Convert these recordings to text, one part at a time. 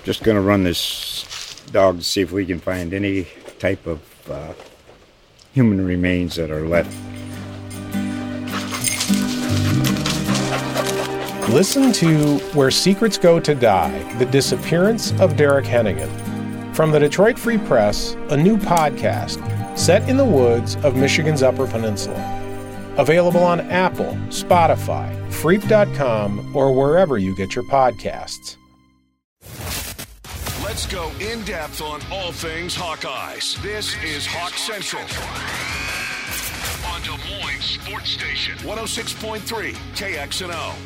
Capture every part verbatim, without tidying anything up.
just going to run this dog to see if we can find any type of uh, human remains that are left. Listen to Where Secrets Go to Die, The Disappearance of Derek Hennigan. From the Detroit Free Press, a new podcast set in the woods of Michigan's Upper Peninsula. Available on Apple, Spotify, Freep dot com, or wherever you get your podcasts. Let's go in-depth on all things Hawkeyes. This is Hawk Central on Des Moines Sports Station, one oh six point three K X N O.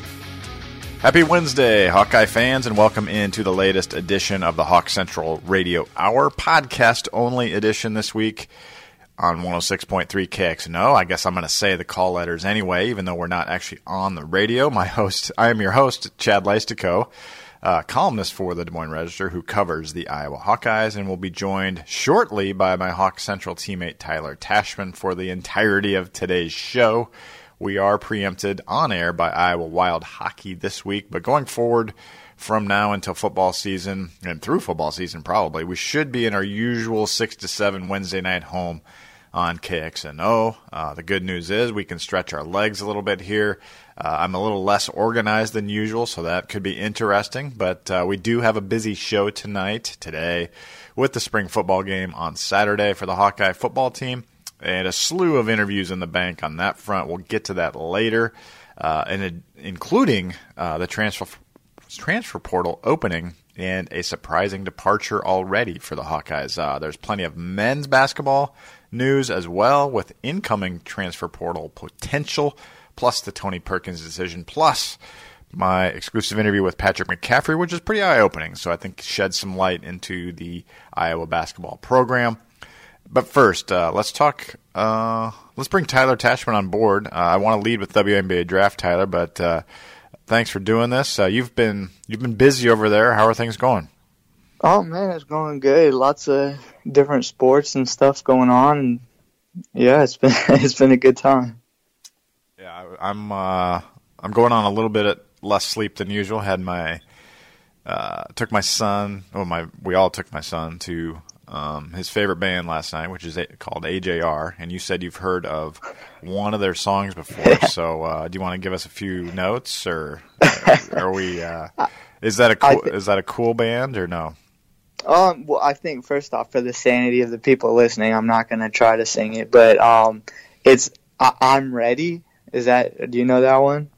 Happy Wednesday, Hawkeye fans, and welcome into the latest edition of the Hawk Central Radio Hour, podcast-only edition this week on one oh six point three K X N O. I guess I'm going to say the call letters anyway, even though we're not actually on the radio. My host, I am your host, Chad Leistico, uh, columnist for the Des Moines Register, who covers the Iowa Hawkeyes, and will be joined shortly by my Hawk Central teammate Tyler Tashman for the entirety of today's show. We are preempted on air by Iowa Wild Hockey this week, but going forward from now until football season, and through football season probably, we should be in our usual six to seven Wednesday night home on K X N O. Uh, the good news is we can stretch our legs a little bit here. Uh, I'm a little less organized than usual, so that could be interesting, but uh, we do have a busy show tonight, today, with the spring football game on Saturday for the Hawkeye football team. And a slew of interviews in the bank on that front. We'll get to that later, uh, and it, including uh, the transfer transfer portal opening and a surprising departure already for the Hawkeyes. Uh, there's plenty of men's basketball news as well, with incoming transfer portal potential, plus the Tony Perkins decision, plus my exclusive interview with Patrick McCaffrey, which is pretty eye-opening. So I think sheds some light into the Iowa basketball program. But first, uh, let's talk. Uh, let's bring Tyler Tashman on board. Uh, I want to lead with W N B A draft, Tyler. But uh, thanks for doing this. Uh, you've been you've been busy over there. How are things going? Oh man, it's going good. Lots of different sports and stuff going on. And yeah, it's been it's been a good time. Yeah, I'm uh, I'm going on a little bit less sleep than usual. Had my uh, took my son. Well, my we all took my son to. Um, his favorite band last night, which is a, called A J R, and you said you've heard of one of their songs before. So, uh, do you want to give us a few notes, or are we? Uh, is that a cool, th- is that a cool band or no? Um, well, I think first off, for the sanity of the people listening, I'm not going to try to sing it, but um, it's I- I'm Ready. Is that? Do you know that one?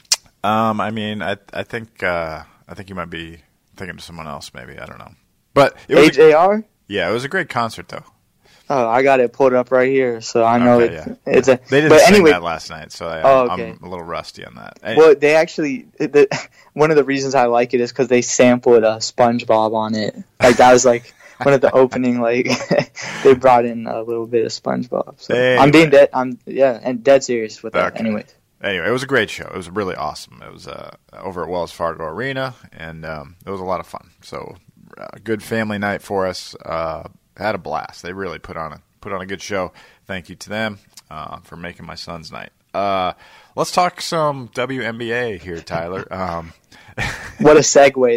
Um, I mean, I I think uh, I think you might be thinking of someone else, maybe. I don't know, but it was A J R. Yeah, it was a great concert, though. Oh, I got it pulled up right here, so I know okay, it, yeah. it's a. They didn't but sing anyway, that last night, so I, oh, okay. I'm a little rusty on that. Well, they actually the, one of the reasons I like it is because they sampled uh, SpongeBob on it. Like that was like one of the opening. Like they brought in a little bit of SpongeBob. So anyway. I'm being dead. I'm yeah, and dead serious with that. Okay. Anyway. Anyway, it was a great show. It was really awesome. It was uh, over at Wells Fargo Arena, and um, it was a lot of fun. So, uh, good family night for us. Uh, had a blast. They really put on a put on a good show. Thank you to them uh, for making my son's night. Uh, let's talk some W N B A here, Tyler. Um, what a segue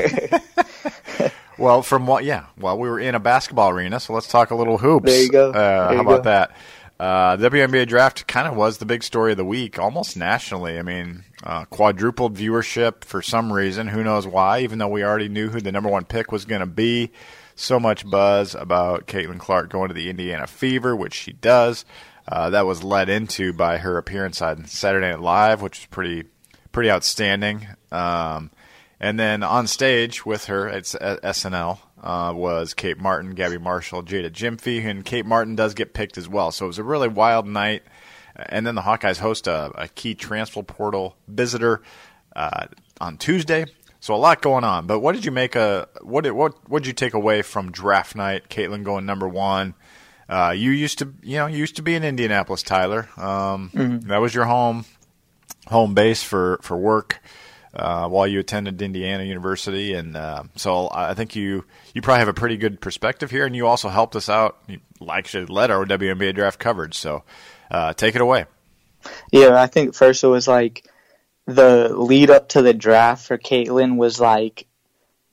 there. Well, from what? Yeah. Well, we were in a basketball arena, so let's talk a little hoops. There you go. Uh, there how you about go. that? Uh, the W N B A draft kind of was the big story of the week, almost nationally. I mean, uh, quadrupled viewership for some reason. Who knows why? Even though we already knew who the number one pick was going to be. So much buzz about Caitlin Clark going to the Indiana Fever, which she does. Uh, that was led into by her appearance on Saturday Night Live, which was pretty, pretty outstanding. Um, and then on stage with her at S N L uh, was Kate Martin, Gabby Marshall, Jada Gyamfi, and Kate Martin does get picked as well. So it was a really wild night. And then the Hawkeyes host a, a key transfer portal visitor uh, on Tuesday. So a lot going on, but what did you make a what did what what did you take away from draft night? Caitlin going number one. Uh, you used to you know you used to be in Indianapolis, Tyler. Um, mm-hmm. That was your home home base for for work uh, while you attended Indiana University, and uh, so I think you you probably have a pretty good perspective here, and you also helped us out. You actually led our W N B A draft coverage, so uh, take it away. Yeah, I think first it was like. The lead up to the draft for Caitlin was like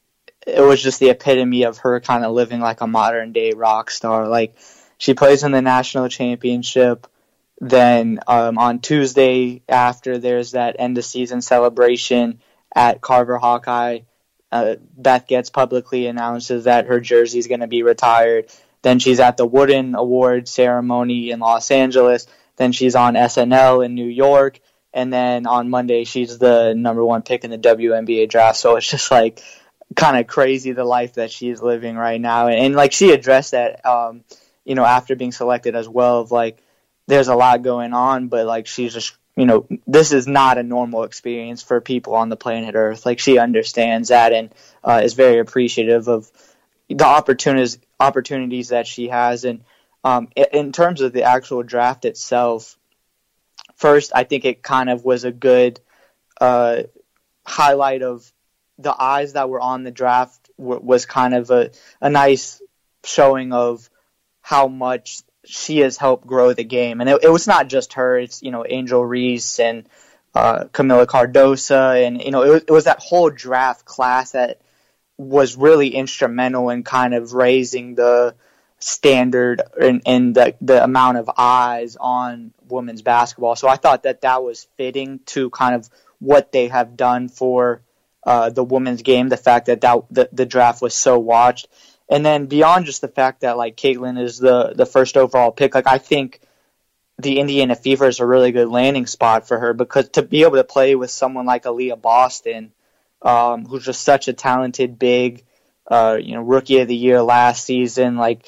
it was just the epitome of her kind of living like a modern day rock star. Like, she plays in the national championship. Then um, on Tuesday after, there's that end of season celebration at Carver Hawkeye. Uh, Beth Getz publicly announces that her jersey is going to be retired. Then she's at the Wooden Award ceremony in Los Angeles. Then she's on S N L in New York. And then on Monday, she's the number one pick in the W N B A draft. So it's just like kind of crazy the life that she's living right now. And, and like she addressed that, um, you know, after being selected as well, of like, there's a lot going on, but like she's just, you know, this is not a normal experience for people on the planet Earth. Like, she understands that and uh, is very appreciative of the opportunities opportunities that she has. And um, in terms of the actual draft itself, first, I think it kind of was a good uh, highlight of the eyes that were on the draft w- was kind of a, a nice showing of how much she has helped grow the game. And it, it was not just her. It's, you know, Angel Reese and uh, Camila Cardosa. And, you know, it was, it was that whole draft class that was really instrumental in kind of raising the standard and, and the, the amount of eyes on women's basketball. So I thought that that was fitting to kind of what they have done for uh, the women's game, the fact that, that the, the draft was so watched. And then beyond just the fact that, like, Caitlin is the, the first overall pick, like, I think the Indiana Fever is a really good landing spot for her, because to be able to play with someone like Aaliyah Boston, um, who's just such a talented big, uh, you know, rookie of the year last season, like,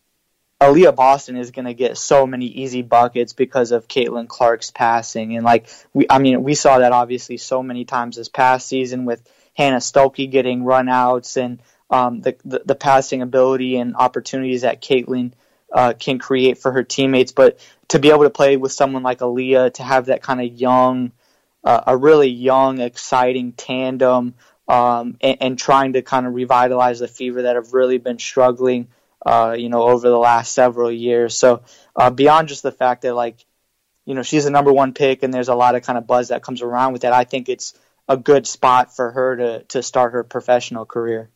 Aaliyah Boston is going to get so many easy buckets because of Caitlin Clark's passing. And, like, we, I mean, we saw that obviously so many times this past season with Hannah Stuelke getting runouts and um, the, the the passing ability and opportunities that Caitlin uh, can create for her teammates. But to be able to play with someone like Aaliyah, to have that kind of young, uh, a really young, exciting tandem, um, and, and trying to kind of revitalize the Fever that have really been struggling, uh, you know, over the last several years. So uh, beyond just the fact that, like, you know, she's a number one pick and there's a lot of kind of buzz that comes around with that, I think it's a good spot for her to, to start her professional career.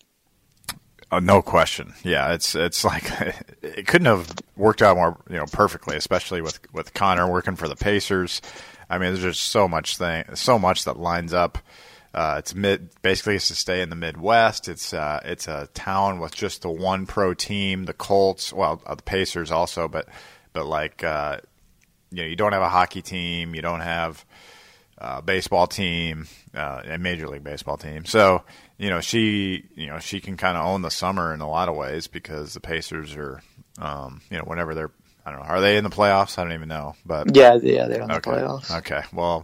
Oh, no question. Yeah, it's it's like it couldn't have worked out more, you know, perfectly, especially with, with Connor working for the Pacers. I mean, there's just so much thing, so much that lines up. Uh, it's mid, basically it's to stay in the Midwest. It's uh, it's a town with just the one pro team, the Colts. Well, uh, the Pacers also, but but like uh, you know, you don't have a hockey team, you don't have a baseball team, uh, a Major League Baseball team. So you know, she you know she can kind of own the summer in a lot of ways because the Pacers are, um, you know, whenever they're, I don't know, are they in the playoffs? I don't even know, but yeah, yeah, they're in the okay. playoffs. Okay, well.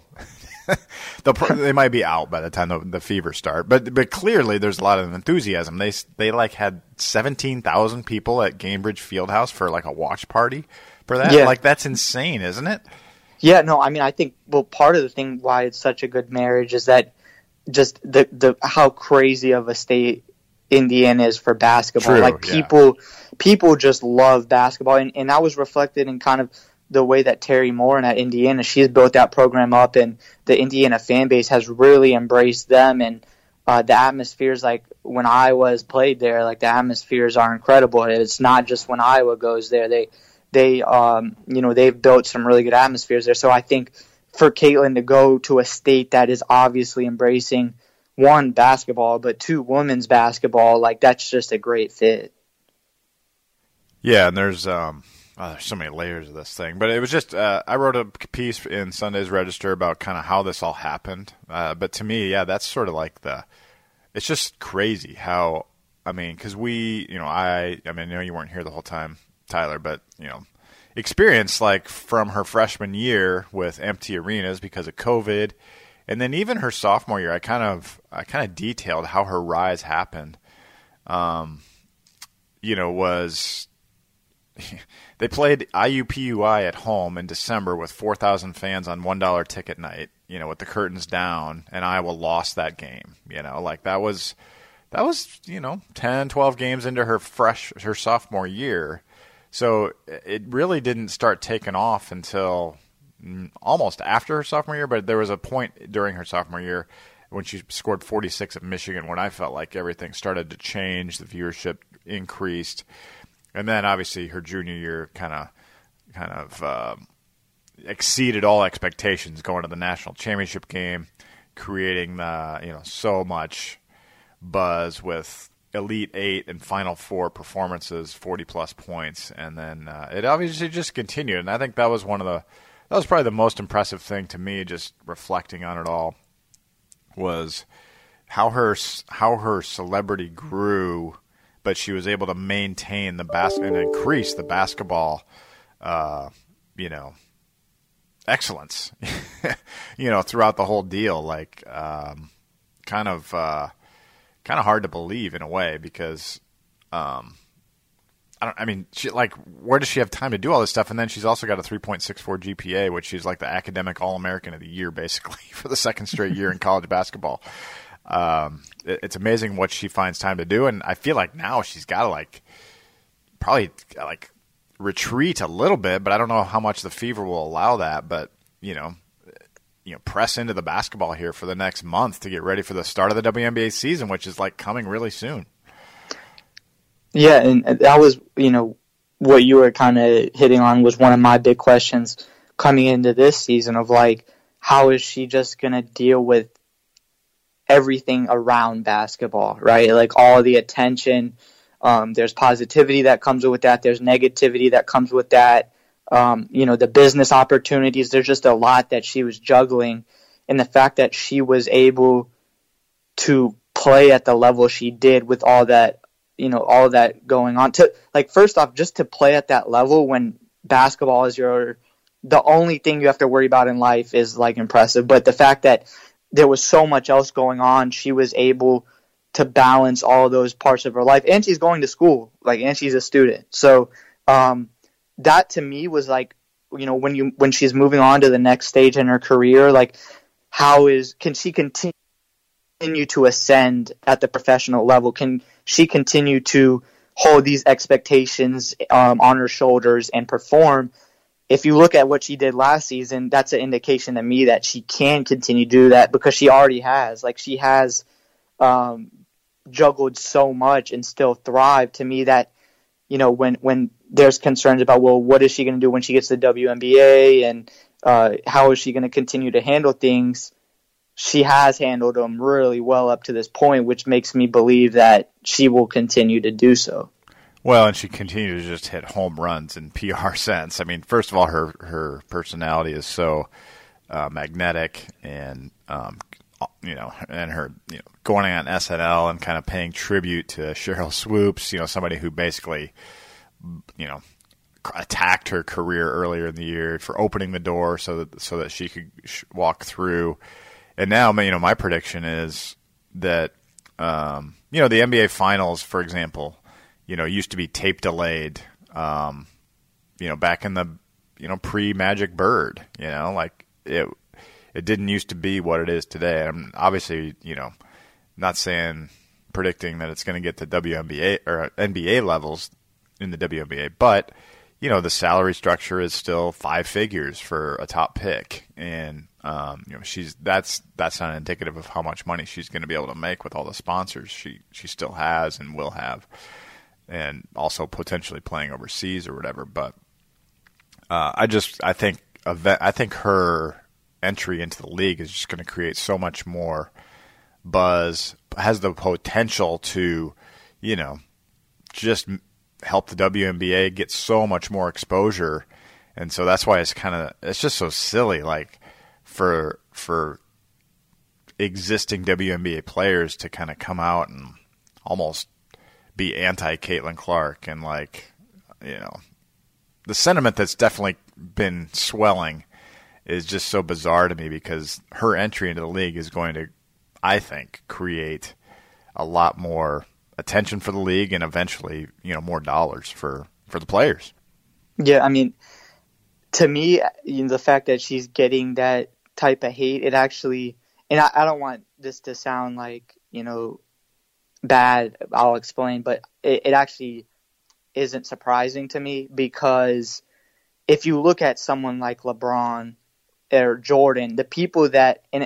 They might be out by the time the, the Fever start, but but clearly there's a lot of enthusiasm. They they like had seventeen thousand people at Gainbridge Fieldhouse for like a watch party for that. Yeah. Like, that's insane, isn't it? Yeah, no, I mean, I think, well, part of the thing why it's such a good marriage is that just the the how crazy of a state Indiana is for basketball. True, like people yeah. people just love basketball, and and that was reflected in kind of the way that Terry Morin at Indiana, she's built that program up, and the Indiana fan base has really embraced them. And uh, the atmospheres, like when Iowa played there, like the atmospheres are incredible. It's not just when Iowa goes there; they, they, um, you know, they've built some really good atmospheres there. So I think for Caitlin to go to a state that is obviously embracing one, basketball, but two, women's basketball, like that's just a great fit. Yeah, and there's um. Oh, there's so many layers of this thing. But it was just, uh, I wrote a piece in Sunday's Register about kind of how this all happened. Uh, but to me, yeah, that's sort of like the, it's just crazy how, I mean, because we, you know, I, I mean, I know you weren't here the whole time, Tyler, but, you know, experience like from her freshman year with empty arenas because of COVID. And then even her sophomore year, I kind of, I kind of detailed how her rise happened. Um, you know, was... They played I U P U I at home in December with four thousand fans on one dollar ticket night, you know, with the curtains down, and Iowa lost that game. You know, like that was, that was, you know, ten, twelve games into her fresh, her sophomore year. So it really didn't start taking off until almost after her sophomore year, but there was a point during her sophomore year when she scored forty-six at Michigan, when I felt like everything started to change, the viewership increased, and then obviously her junior year kind of kind of uh, exceeded all expectations, going to the national championship game, creating the you know so much buzz with Elite Eight and Final Four performances, forty plus points, and then uh, it obviously just continued. And I think that was one of the that was probably the most impressive thing to me, just reflecting on it all, was how her how her celebrity grew, but she was able to maintain the bas- and increase the basketball, uh, you know, excellence, you know, throughout the whole deal. Like, um, kind of. Uh, Kind of hard to believe in a way, because, um, I don't. I mean, she, like, where does she have time to do all this stuff? And then she's also got a three point six four G P A, which she's like the academic All-American of the year, basically, for the second straight year in college basketball. Um, it, it's amazing what she finds time to do, and I feel like now she's got to like probably like retreat a little bit, but I don't know how much the fever will allow that. But you know. you know, press into the basketball here for the next month to get ready for the start of the W N B A season, which is like coming really soon. Yeah, and that was, you know, what you were kind of hitting on was one of my big questions coming into this season of like, how is she just going to deal with everything around basketball, right? Like all the attention, um, there's positivity that comes with that. There's negativity that comes with that. Um, you know, the business opportunities, there's just a lot that she was juggling. And the fact that she was able to play at the level she did with all that, you know, all that going on. To like, first off, just to play at that level when basketball is your, the only thing you have to worry about in life is like impressive. But the fact that there was so much else going on, she was able to balance all those parts of her life. And she's going to school, like, and she's a student. So, um, that to me was like, you know, when you when she's moving on to the next stage in her career, like how is can she continue to ascend at the professional level? Can she continue to hold these expectations um, on her shoulders and perform? If you look at what she did last season, that's an indication to me that she can continue to do that, because she already has. Like she has um, juggled so much and still thrived. To me, that you know, when when there's concerns about, well, what is she going to do when she gets to the W N B A, and uh, how is she going to continue to handle things? She has handled them really well up to this point, which makes me believe that she will continue to do so. Well, and she continued to just hit home runs in P R sense. I mean, first of all, her her personality is so uh, magnetic, and um, you know, and her you know going on S N L and kind of paying tribute to Sheryl Swoopes, you know, somebody who basically, you know, attacked her career earlier in the year for opening the door so that so that she could sh- walk through. And now, you know, my prediction is that, um, you know, the N B A Finals, for example, you know, used to be tape delayed, um, you know, back in the, you know, pre-Magic Bird, you know, like it it didn't used to be what it is today. I'm obviously, you know, not saying, predicting that it's going to get to W N B A or N B A levels in the W N B A, but, you know, the salary structure is still five figures for a top pick. And, um, you know, she's, that's, that's not indicative of how much money she's going to be able to make with all the sponsors she, she still has and will have, and also potentially playing overseas or whatever. But, uh, I just, I think, I think her entry into the league is just going to create so much more buzz, has the potential to, you know, just help the W N B A get so much more exposure. And so that's why it's kind of, it's just so silly, like for, for existing W N B A players to kind of come out and almost be anti Caitlin Clark. And like, you know, the sentiment that's definitely been swelling is just so bizarre to me, because her entry into the league is going to, I think, create a lot more attention for the league and eventually, you know, more dollars for, for the players. Yeah, I mean, to me, you know, the fact that she's getting that type of hate, it actually, and I, I don't want this to sound like, you know, bad, I'll explain, but it, it actually isn't surprising to me, because if you look at someone like LeBron or Jordan, the people that, and, and I,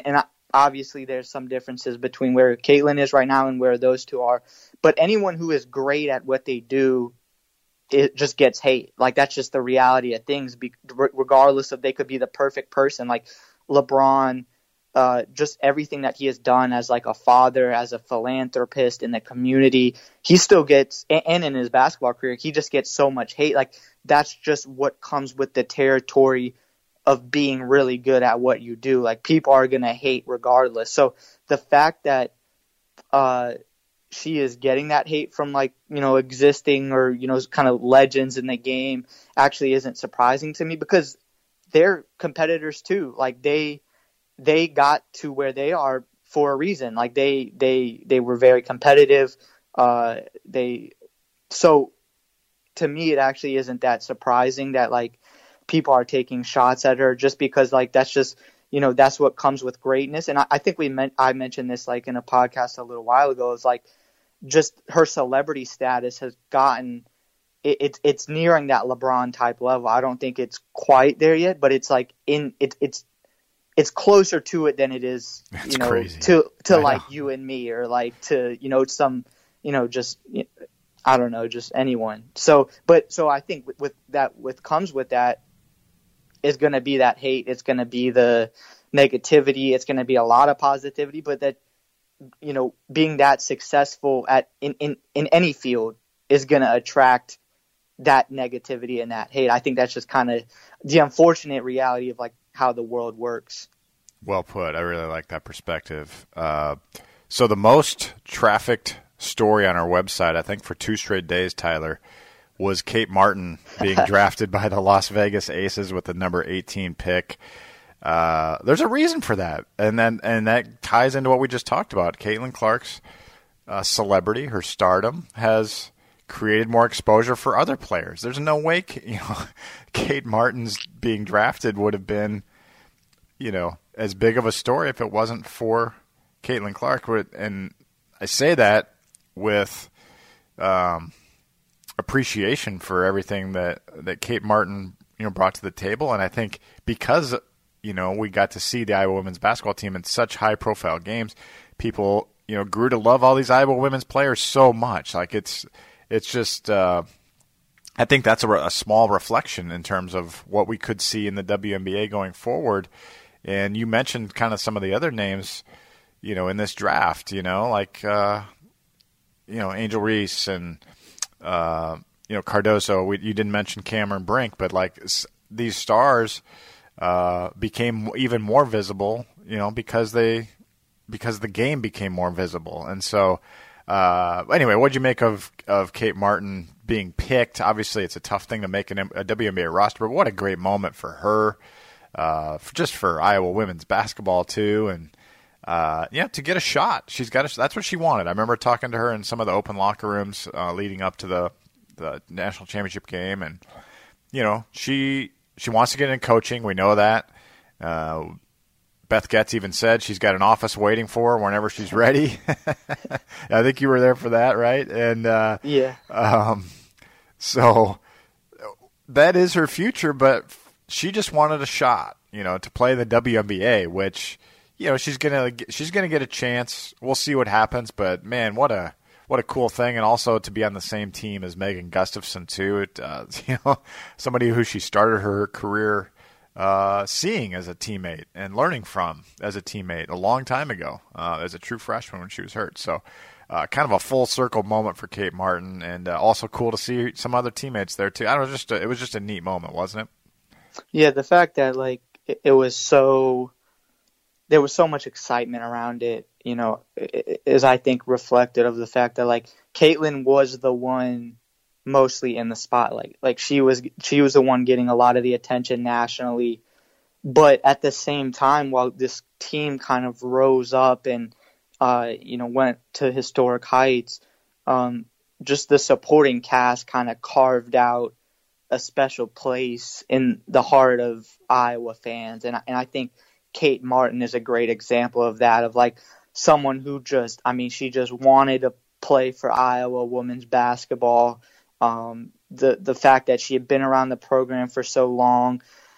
obviously there's some differences between where Caitlin is right now and where those two are. But anyone who is great at what they do, it just gets hate. Like, that's just the reality of things, be, regardless of they could be the perfect person. Like LeBron, uh, just everything that he has done as like a father, as a philanthropist in the community, he still gets, and in his basketball career, he just gets so much hate. Like, that's just what comes with the territory of being really good at what you do. Like, people are going to hate regardless. So the fact that uh, she is getting that hate from, like, you know, existing or, you know, kind of legends in the game actually isn't surprising to me, because they're competitors too. Like, they they got to where they are for a reason. Like, they they they were very competitive. Uh, they so to me, it actually isn't that surprising that, like, people are taking shots at her, just because, like, that's just, you know, that's what comes with greatness. And I, I think we meant, I mentioned this, like, in a podcast a little while ago. It's like, just her celebrity status has gotten, it, it's it's nearing that LeBron type level. I don't think it's quite there yet, but it's like in it, it's it's closer to it than it is, you That's know, crazy. to to I like know. you and me, or like to, you know, some, you know, just, I don't know, just anyone. So, but so I think with, with that, with comes with that is going to be that hate. It's going to be the negativity. It's going to be a lot of positivity, but that, you know, being that successful at in, in, in any field is going to attract that negativity and that hate. I think that's just kind of the unfortunate reality of, like, how the world works. Well put. I really like that perspective. Uh, so the most trafficked story on our website, I think for two straight days, Tyler, was Kate Martin being drafted by the Las Vegas Aces with the number eighteen pick. Uh, there's a reason for that, and then and that ties into what we just talked about. Caitlin Clark's uh, celebrity, her stardom, has created more exposure for other players. There's no way, you know, Kate Martin's being drafted would have been, you know, as big of a story if it wasn't for Caitlin Clark. And I say that with um, appreciation for everything that, that Kate Martin, you know, brought to the table. And I think because, you know, we got to see the Iowa women's basketball team in such high-profile games, people, you know, grew to love all these Iowa women's players so much. Like, it's it's just uh, I think that's a, a small reflection in terms of what we could see in the W N B A going forward. And you mentioned kind of some of the other names, you know, in this draft, you know, like, uh, you know, Angel Reese and, uh, you know, Cardoso. We, you didn't mention Cameron Brink, but, like, s- these stars uh, became even more visible, you know, because they because the game became more visible. And so, uh, anyway, what did you make of, of Kate Martin being picked? Obviously, it's a tough thing to make an, a W N B A roster, but what a great moment for her. Uh, for, just for Iowa women's basketball too, and uh, yeah, to get a shot. She's got a, that's what she wanted. I remember talking to her in some of the open locker rooms uh, leading up to the the national championship game, and you know, she she wants to get in coaching. We know that. Uh, Beth Getz even said she's got an office waiting for her whenever she's ready. I think you were there for that, right? And uh, Yeah. um, so that is her future, but she just wanted a shot, you know, to play the W N B A, which, you know, she's gonna she's gonna get a chance. We'll see what happens, but man, what a what a cool thing, and also to be on the same team as Megan Gustafson too. It, uh, you know, somebody who she started her career uh, seeing as a teammate and learning from as a teammate a long time ago, uh, as a true freshman when she was hurt. So, uh, kind of a full circle moment for Kate Martin, and uh, also cool to see some other teammates there too. I don't know, just a, it was just a neat moment, wasn't it? Yeah, the fact that, like, it, it was so, there was so much excitement around it, you know, is, I think, reflected of the fact that, like, Caitlin was the one mostly in the spotlight. Like, she was she was the one getting a lot of the attention nationally. But at the same time, while this team kind of rose up and, uh, you know, went to historic heights, um, just the supporting cast kind of carved out a special place in the heart of Iowa fans. And, and I think Kate Martin is a great example of that, of, like, someone who just, I mean, she just wanted to play for Iowa women's basketball. Um, the, the fact that she had been around the program for so long,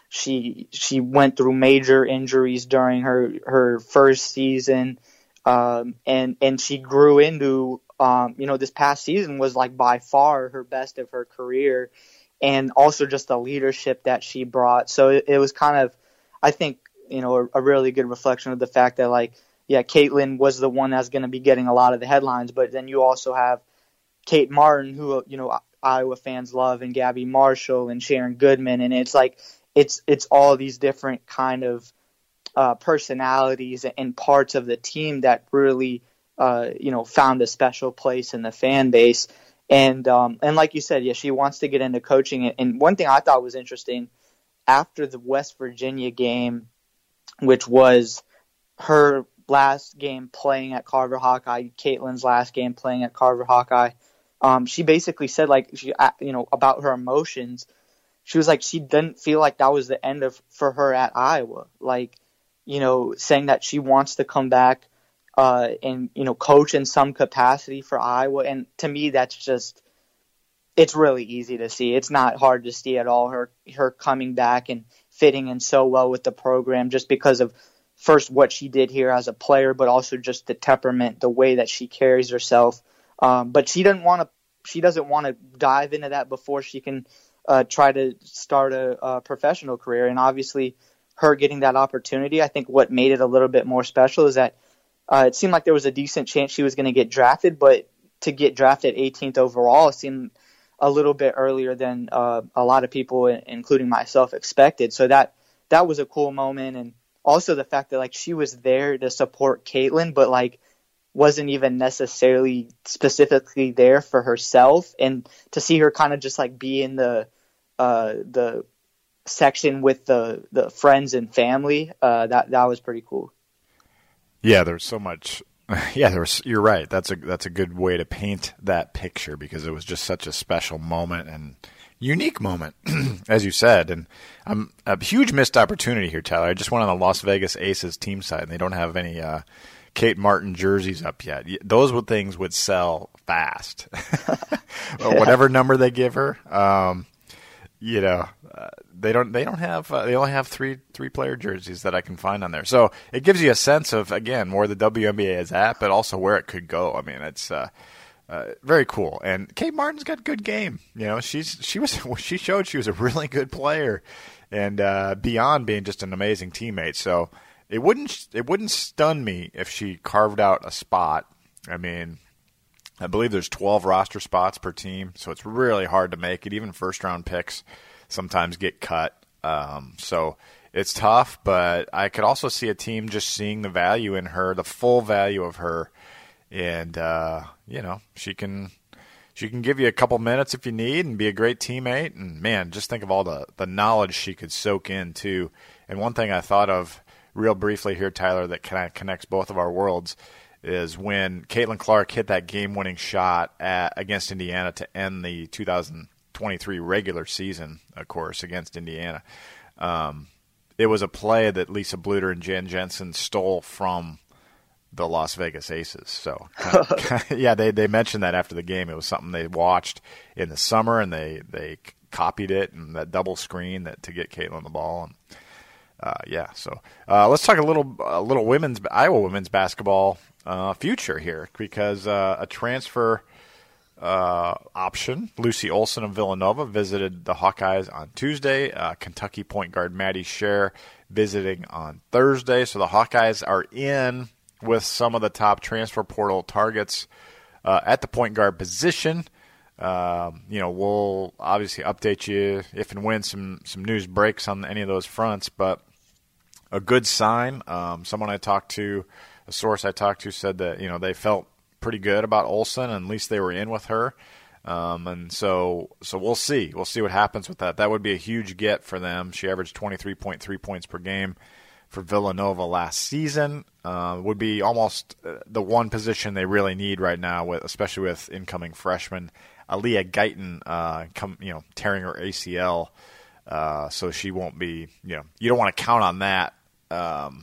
She she went through major injuries during her, her first season, um, and and she grew into um, you know, this past season was like by far her best of her career, and also just the leadership that she brought. So it, it was kind of, I think, you know, a, a really good reflection of the fact that, like, yeah, Caitlin was the one that's going to be getting a lot of the headlines, but then you also have Kate Martin, who, you know, Iowa fans love, and Gabby Marshall and Sharon Goodman, and it's like it's it's all these different kind of uh, personalities and parts of the team that really, uh, you know, found a special place in the fan base. And um, and like you said, yeah, she wants to get into coaching. And one thing I thought was interesting, after the West Virginia game, which was her last game playing at Carver Hawkeye, Caitlin's last game playing at Carver Hawkeye, um, she basically said, like, she, you know, about her emotions. She was like, she didn't feel like that was the end of for her at Iowa. Like, you know, saying that she wants to come back uh, and, you know, coach in some capacity for Iowa. And to me, that's just, it's really easy to see. It's not hard to see at all, her her coming back and fitting in so well with the program, just because of, first, what she did here as a player, but also just the temperament, the way that she carries herself. Um, but she doesn't want to. She doesn't want to dive into that before she can uh, try to start a, a professional career. And obviously, her getting that opportunity, I think what made it a little bit more special is that uh, it seemed like there was a decent chance she was going to get drafted, but to get drafted eighteenth overall seemed a little bit earlier than uh, a lot of people, including myself, expected. So that that was a cool moment, and also the fact that, like, she was there to support Caitlin, but, like, wasn't even necessarily specifically there for herself, and to see her kind of just, like, be in the uh, the section with the, the friends and family, uh, that that was pretty cool. Yeah, there's so much. Yeah, there's. You're right. That's a that's a good way to paint that picture, because it was just such a special moment and unique moment, as you said. And um, a huge missed opportunity here, Tyler. I just went on the Las Vegas Aces team site, and they don't have any uh, Kate Martin jerseys up yet. Those would, things would sell fast. Or whatever number they give her. Um, you know, uh, they don't. They don't have. Uh, they only have three three player jerseys that I can find on there. So it gives you a sense of, again, where the W N B A is at, but also where it could go. I mean, it's uh, uh, very cool. And Kate Martin's got a good game. You know, she's she was she showed she was a really good player, and uh, beyond being just an amazing teammate. So it wouldn't it wouldn't stun me if she carved out a spot. I mean, I believe there's twelve roster spots per team, so it's really hard to make it. Even first-round picks sometimes get cut. Um, so it's tough, but I could also see a team just seeing the value in her, the full value of her, and, uh, you know, she can she can give you a couple minutes if you need and be a great teammate. And, man, just think of all the, the knowledge she could soak in, too. And one thing I thought of real briefly here, Tyler, that kind of connects both of our worlds is when Caitlin Clark hit that game-winning shot at, against Indiana to end the two thousand twenty-three regular season, of course, against Indiana. Um, it was a play that Lisa Bluter and Jan Jensen stole from the Las Vegas Aces. So, kind of, yeah, they, they mentioned that after the game. It was something they watched in the summer, and they, they copied it, and that double screen that to get Caitlin the ball. And uh, yeah, so uh, let's talk a little a little women's Iowa women's basketball uh, future here, because uh, a transfer Uh, option. Lucy Olson of Villanova visited the Hawkeyes on Tuesday. Uh, Kentucky point guard Maddie Scher visiting on Thursday. So the Hawkeyes are in with some of the top transfer portal targets uh, at the point guard position. Um, you know, we'll obviously update you if and when some, some news breaks on any of those fronts, but a good sign. Um, someone I talked to, a source I talked to, said that, you know, they felt pretty good about Olson, and at least they were in with her. Um, and so so we'll see. We'll see what happens with that. That would be a huge get for them. She averaged twenty-three point three points per game for Villanova last season. Uh, would be almost the one position they really need right now, with, especially with incoming freshman Aaliyah Guyton uh, come, you know, tearing her A C L. Uh, so she won't be, you know, you don't want to count on that um,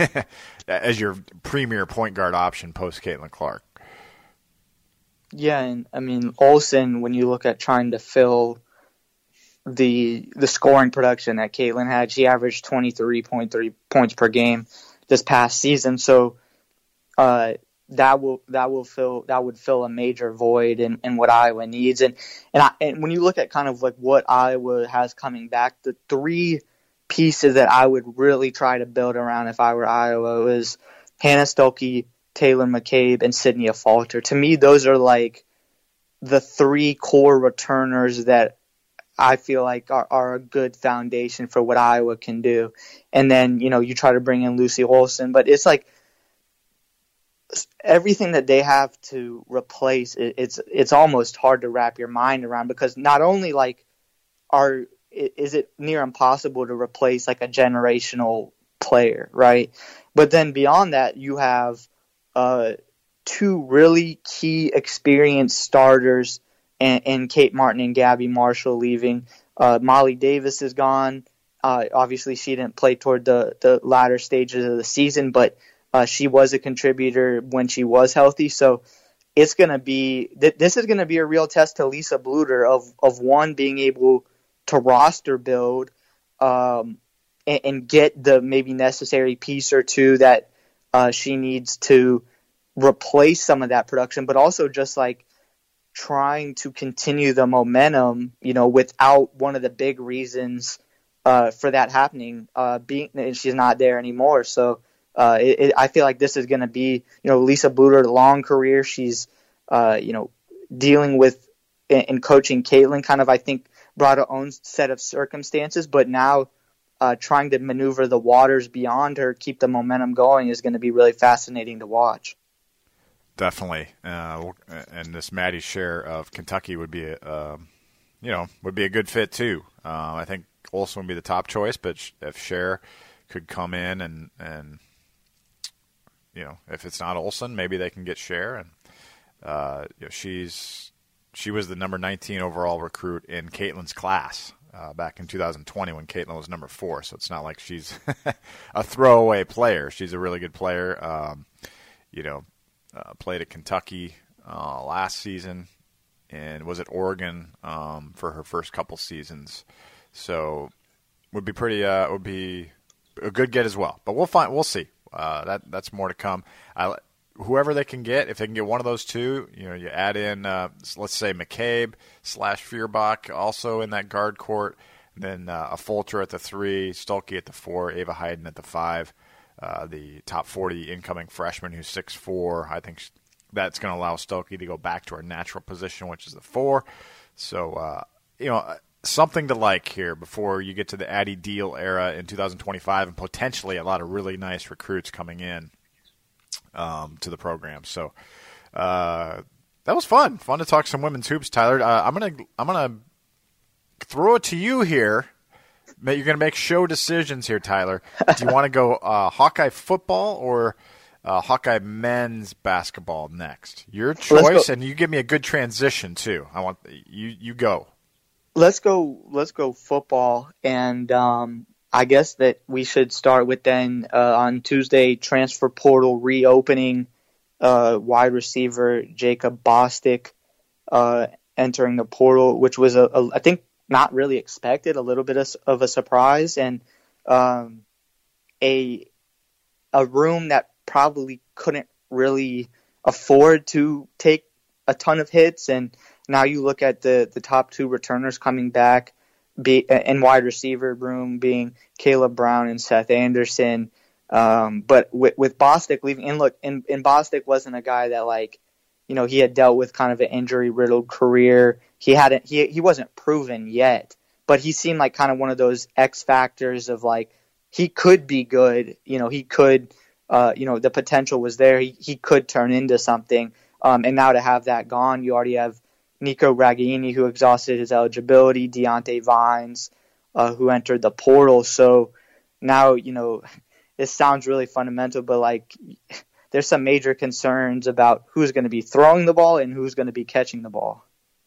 as your premier point guard option post Caitlin Clark. Yeah, and I mean, Olson, when you look at trying to fill the the scoring production that Caitlin had. She averaged twenty-three point three points per game this past season. So uh, that will that will fill that would fill a major void in, in what Iowa needs. And and, I, and when you look at kind of like what Iowa has coming back, the three pieces that I would really try to build around if I were Iowa was Hannah Stuelke, Taylor McCabe, and Sydney Falter. To me, those are like the three core returners that I feel like are, are a good foundation for what Iowa can do. And then, you know, you try to bring in Lucy Olson, but it's like everything that they have to replace, it, it's it's almost hard to wrap your mind around, because not only like are is it near impossible to replace like a generational player, right? But then beyond that, you have uh, two really key experienced starters, and, and Kate Martin and Gabby Marshall leaving. Uh, Molly Davis is gone. Uh, obviously, she didn't play toward the, the latter stages of the season, but uh, she was a contributor when she was healthy. So it's going to be th- this is going to be a real test to Lisa Bluder of of one being able to roster build um, and, and get the maybe necessary piece or two that uh, she needs to replace some of that production, but also just like trying to continue the momentum, you know, without one of the big reasons uh, for that happening, uh, being and she's not there anymore. So uh, it, it, I feel like this is going to be, you know, Lisa Bluder, long career. She's, uh, you know, dealing with and coaching Caitlin kind of, I think, brought her own set of circumstances, but now uh, trying to maneuver the waters beyond her, keep the momentum going, is going to be really fascinating to watch. Definitely, uh, and this Maddie Scher of Kentucky would be, a, uh, you know, would be a good fit too. Uh, I think Olson would be the top choice, but if Scher could come in and and you know, if it's not Olson, maybe they can get Scher, and uh, you know, she's she was the number nineteen overall recruit in Caitlin's class uh, back in two thousand twenty when Caitlin was number four. So it's not like she's a throwaway player. She's a really good player. Um, you know. Uh, played at Kentucky uh, last season and was at Oregon um, for her first couple seasons, so would be pretty uh, would be a good get as well. But we'll find we'll see. Uh, that that's more to come. I, whoever they can get, if they can get one of those two, you know, you add in uh, let's say McCabe slash Feuerbach also in that guard court, and then uh, a Falter at the three, Stuelke at the four, Ava Hayden at the five. Uh, the top forty incoming freshman who's six foot four. I think that's going to allow Stuelke to go back to her natural position, which is the four. So, uh, you know, something to like here before you get to the Addie Deal era in two thousand twenty-five and potentially a lot of really nice recruits coming in um, to the program. So uh, that was fun. Fun to talk some women's hoops, Tyler. Uh, I'm going to I'm gonna throw it to you here. You're going to make show decisions here, Tyler. Do you want to go uh, Hawkeye football or uh, Hawkeye men's basketball next? Your choice, and you give me a good transition too. I want you. You go. Let's go. Let's go football, and um, I guess that we should start with then uh, on Tuesday, transfer portal reopening. Uh, wide receiver Jacob Bostic uh, entering the portal, which was a, a I think. Not really expected, a little bit of, of a surprise, and um, a a room that probably couldn't really afford to take a ton of hits. And now you look at the, the top two returners coming back, be, and wide receiver room being Caleb Brown and Seth Anderson. Um, but with, with Bostic leaving, and look, and, and Bostic wasn't a guy that like, you know, he had dealt with kind of an injury-riddled career. He hadn't, he he wasn't proven yet, but he seemed like kind of one of those X factors of like he could be good. You know, he could, uh, you know, the potential was there. He he could turn into something. Um, and now to have that gone, you already have Nico Ragaini, who exhausted his eligibility, Deontay Vines, uh, who entered the portal. So now, you know, this sounds really fundamental, but like. There's some major concerns about who's going to be throwing the ball and who's going to be catching the ball.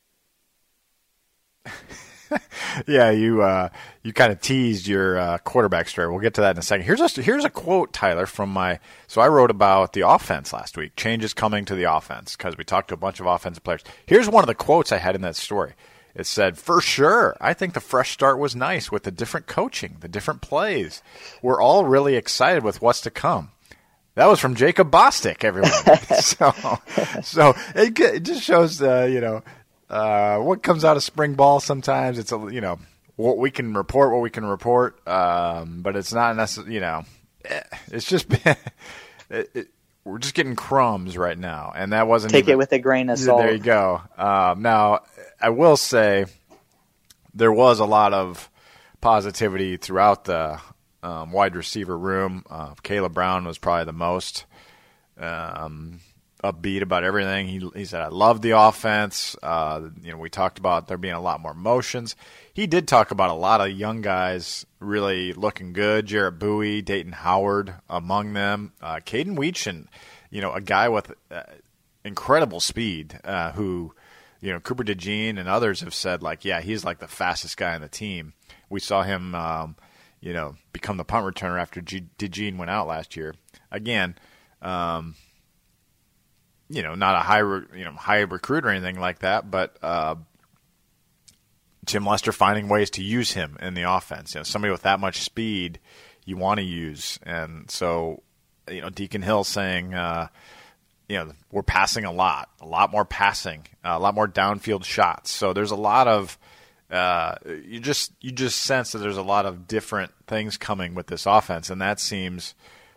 yeah, you uh, you kind of teased your uh, quarterback story. We'll get to that in a second. Here's a, here's a quote, Tyler, from my – so I wrote about the offense last week, changes coming to the offense, because we talked to a bunch of offensive players. Here's one of the quotes I had in that story. it said, for sure, I think the fresh start was nice with the different coaching, the different plays. We're all really excited with what's to come. That was from Jacob Bostic, everyone. so so it, it just shows, uh, you know, uh, what comes out of spring ball sometimes. It's, a, you know, what we can report, what we can report, um, but it's not necessarily, you know, it's just been it, it, we're just getting crumbs right now, and that wasn't take even, it with a grain of salt. There you go. Um, now, I will say there was a lot of positivity throughout the um, wide receiver room. Uh, Caleb Brown was probably the most um, upbeat about everything. He, he said, "I love the offense." Uh, you know, we talked about there being a lot more motions. He did talk about a lot of young guys really looking good. Jarrett Bowie, Dayton Howard among them. Uh, Caden Weechin, you know, a guy with uh, incredible speed uh, who, you know, Cooper DeJean and others have said, like, yeah, he's like the fastest guy on the team. We saw him, um, you know, become the punt returner after G- DeJean went out last year. Again, um, you know, not a high, re- you know, high recruit or anything like that, but uh, Jim Lester finding ways to use him in the offense. You know, somebody with that much speed you want to use. And so, you know, Deacon Hill saying, uh, you know, we're passing a lot, a lot more passing, uh, a lot more downfield shots. So there's a lot of uh, you just you just sense that there's a lot of different things coming with this offense, and that seems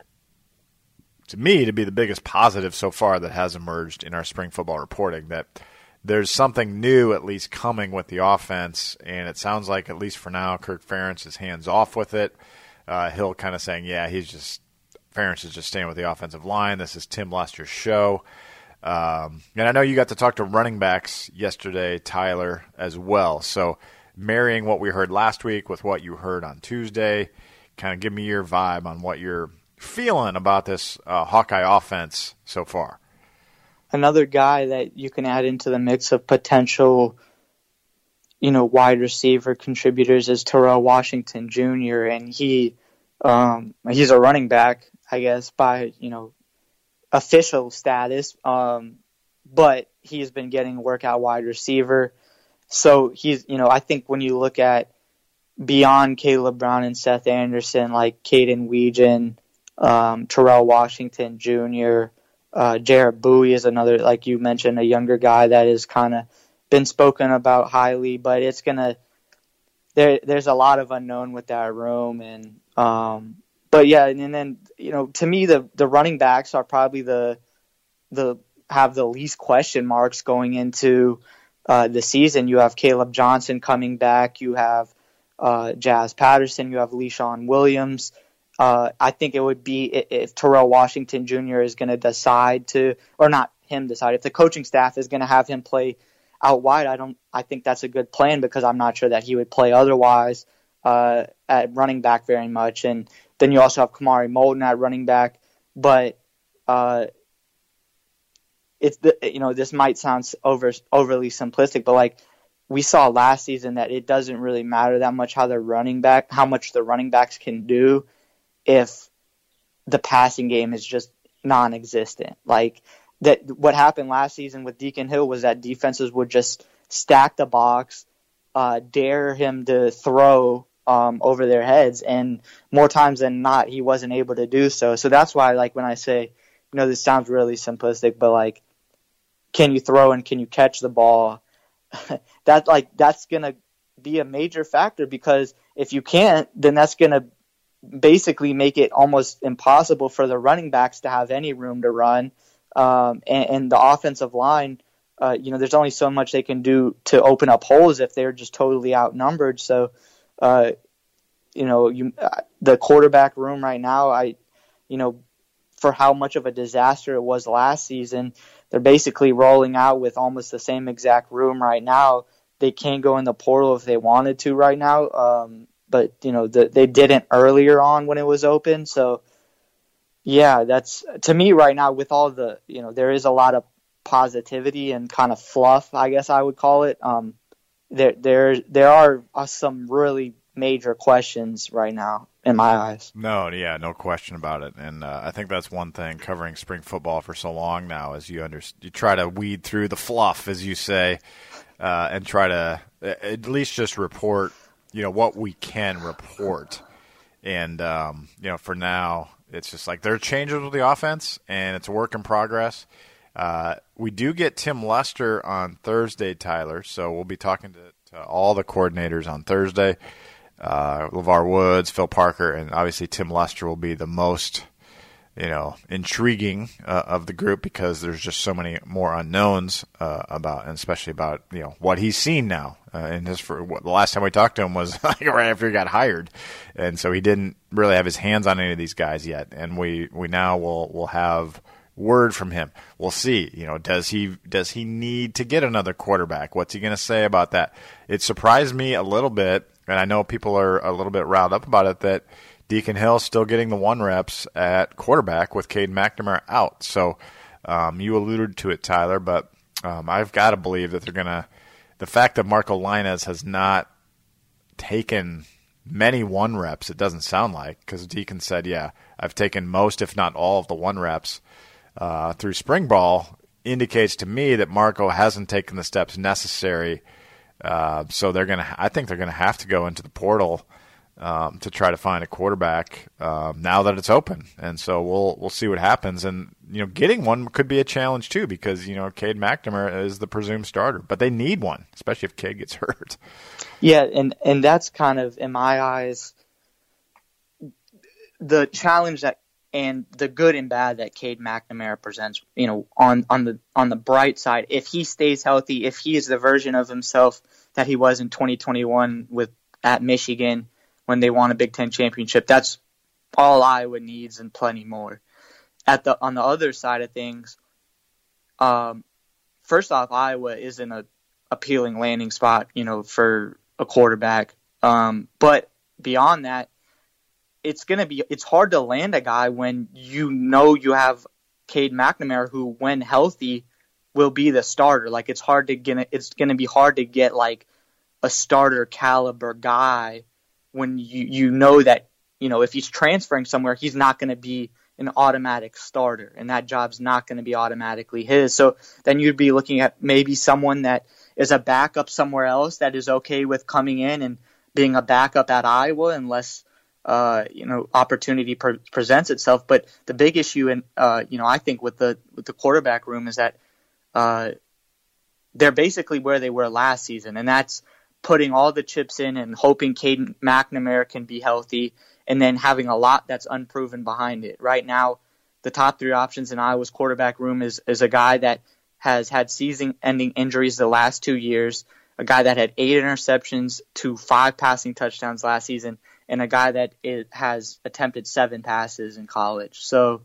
to me to be the biggest positive so far that has emerged in our spring football reporting, that there's something new at least coming with the offense, and it sounds like, at least for now, Kirk Ferentz is hands off with it. Uh, Hill kind of saying, yeah, he's just Ferentz is just staying with the offensive line. This is Tim Lester's show. Um, and I know you got to talk to running backs yesterday, Tyler, as well. So marrying what we heard last week with what you heard on Tuesday, kind of give me your vibe on what you're feeling about this uh, Hawkeye offense so far. Another guy that you can add into the mix of potential, you know, wide receiver contributors is Terrell Washington Junior And he, um, he's a running back, I guess, by, you know, official status. Um, but he's been getting work at wide receiver. So he's, you know, I think when you look at beyond Caleb Brown and Seth Anderson, like Caden Weechin, um, Terrell Washington Junior, Uh, Jarrett Bowie is another, like you mentioned, a younger guy that has kind of been spoken about highly, but it's going to, there, there's a lot of unknown with that room. And, um, but yeah, and, and then, you know, to me, the, the running backs are probably the, the, have the least question marks going into, uh, the season. You have Caleb Johnson coming back. You have, uh, Jazz Patterson. You have LeShawn Williams. Uh, I think it would be if Terrell Washington Junior is going to decide to, or not him decide, if the coaching staff is going to have him play out wide, I don't, I think that's a good plan, because I'm not sure that he would play otherwise, uh, at running back very much. And then you also have Kamari Molden at running back, but, uh, it's the, you know, this might sound over, overly simplistic, but like we saw last season that it doesn't really matter that much how the running back, how much the running backs can do if the passing game is just non-existent. Like that, what happened last season with Deacon Hill was that defenses would just stack the box, uh, dare him to throw um, over their heads, and more times than not, he wasn't able to do so. So that's why, like, when I say, you know, this sounds really simplistic, but like, can you throw and can you catch the ball? that like that's gonna be a major factor, because if you can't, then that's gonna basically make it almost impossible for the running backs to have any room to run. Um, and, and the offensive line, uh, you know, there's only so much they can do to open up holes if they're just totally outnumbered. So, uh, you know, you, uh, the quarterback room right now, I, you know, for how much of a disaster it was last season, they're basically rolling out with almost the same exact room right now. They can't go in the portal if they wanted to right now. Um, But, you know, the, they didn't earlier on when it was open. So, yeah, that's, to me right now, with all the, you know, there is a lot of positivity and kind of fluff, I guess I would call it. Um, there, there, there are some really major questions right now in my eyes. No, yeah, no question about it. And uh, I think that's one thing covering spring football for so long now, is you under, you try to weed through the fluff, as you say. uh, and try to at least just report, you know, what we can report. And, um, you know, for now, it's just like there are changes with the offense, and it's a work in progress. Uh, we do get Tim Lester on Thursday, Tyler, so we'll be talking to, to all the coordinators on Thursday. Uh, LeVar Woods, Phil Parker, and obviously Tim Lester will be the most, you know, intriguing uh, of the group because there's just so many more unknowns uh, about, and especially about, you know, what he's seen now. Uh, and his for what, the last time we talked to him was like right after he got hired, and so he didn't really have his hands on any of these guys yet. And we, we now will will have word from him. We'll see. You know, does he does he need to get another quarterback? What's he going to say about that? It surprised me a little bit. And I know people are a little bit riled up about it, that Deacon Hill's still getting the one reps at quarterback with Cade McNamara out. So um, you alluded to it, Tyler, but um, I've got to believe that they're going to – the fact that Marco Lainez has not taken many one reps, it doesn't sound like, because Deacon said, yeah, I've taken most, if not all, of the one reps uh, through spring ball, indicates to me that Marco hasn't taken the steps necessary. Uh, so they're gonna. I think they're gonna have to go into the portal um, to try to find a quarterback um, now that it's open. And so we'll we'll see what happens. And you know, getting one could be a challenge too, because you know Cade McNamara is the presumed starter, but they need one, especially if Cade gets hurt. Yeah, and and that's kind of, in my eyes, the challenge that and the good and bad that Cade McNamara presents. You know, on on the on the bright side, if he stays healthy, if he is the version of himself that he was in twenty twenty-one with at Michigan when they won a Big Ten championship, that's all Iowa needs and plenty more. At the on the other side of things, um, first off, Iowa isn't a appealing landing spot, you know, for a quarterback. Um, but beyond that, it's gonna be it's hard to land a guy when you know you have Cade McNamara, who, when healthy, will be the starter. Like it's hard to get it's gonna be hard to get like a starter caliber guy when you you know that, you know, if he's transferring somewhere, he's not gonna be an automatic starter, and that job's not going to be automatically his. So then you'd be looking at maybe someone that is a backup somewhere else that is okay with coming in and being a backup at Iowa unless uh, you know opportunity pre- presents itself. But the big issue, in uh, you know, I think with the with the quarterback room is that uh, they're basically where they were last season, and that's putting all the chips in and hoping Cade McNamara can be healthy, and then having a lot that's unproven behind it. Right now, the top three options in Iowa's quarterback room is, is a guy that has had season-ending injuries the last two years, a guy that had eight interceptions to five passing touchdowns last season, and a guy that is, has attempted seven passes in college. So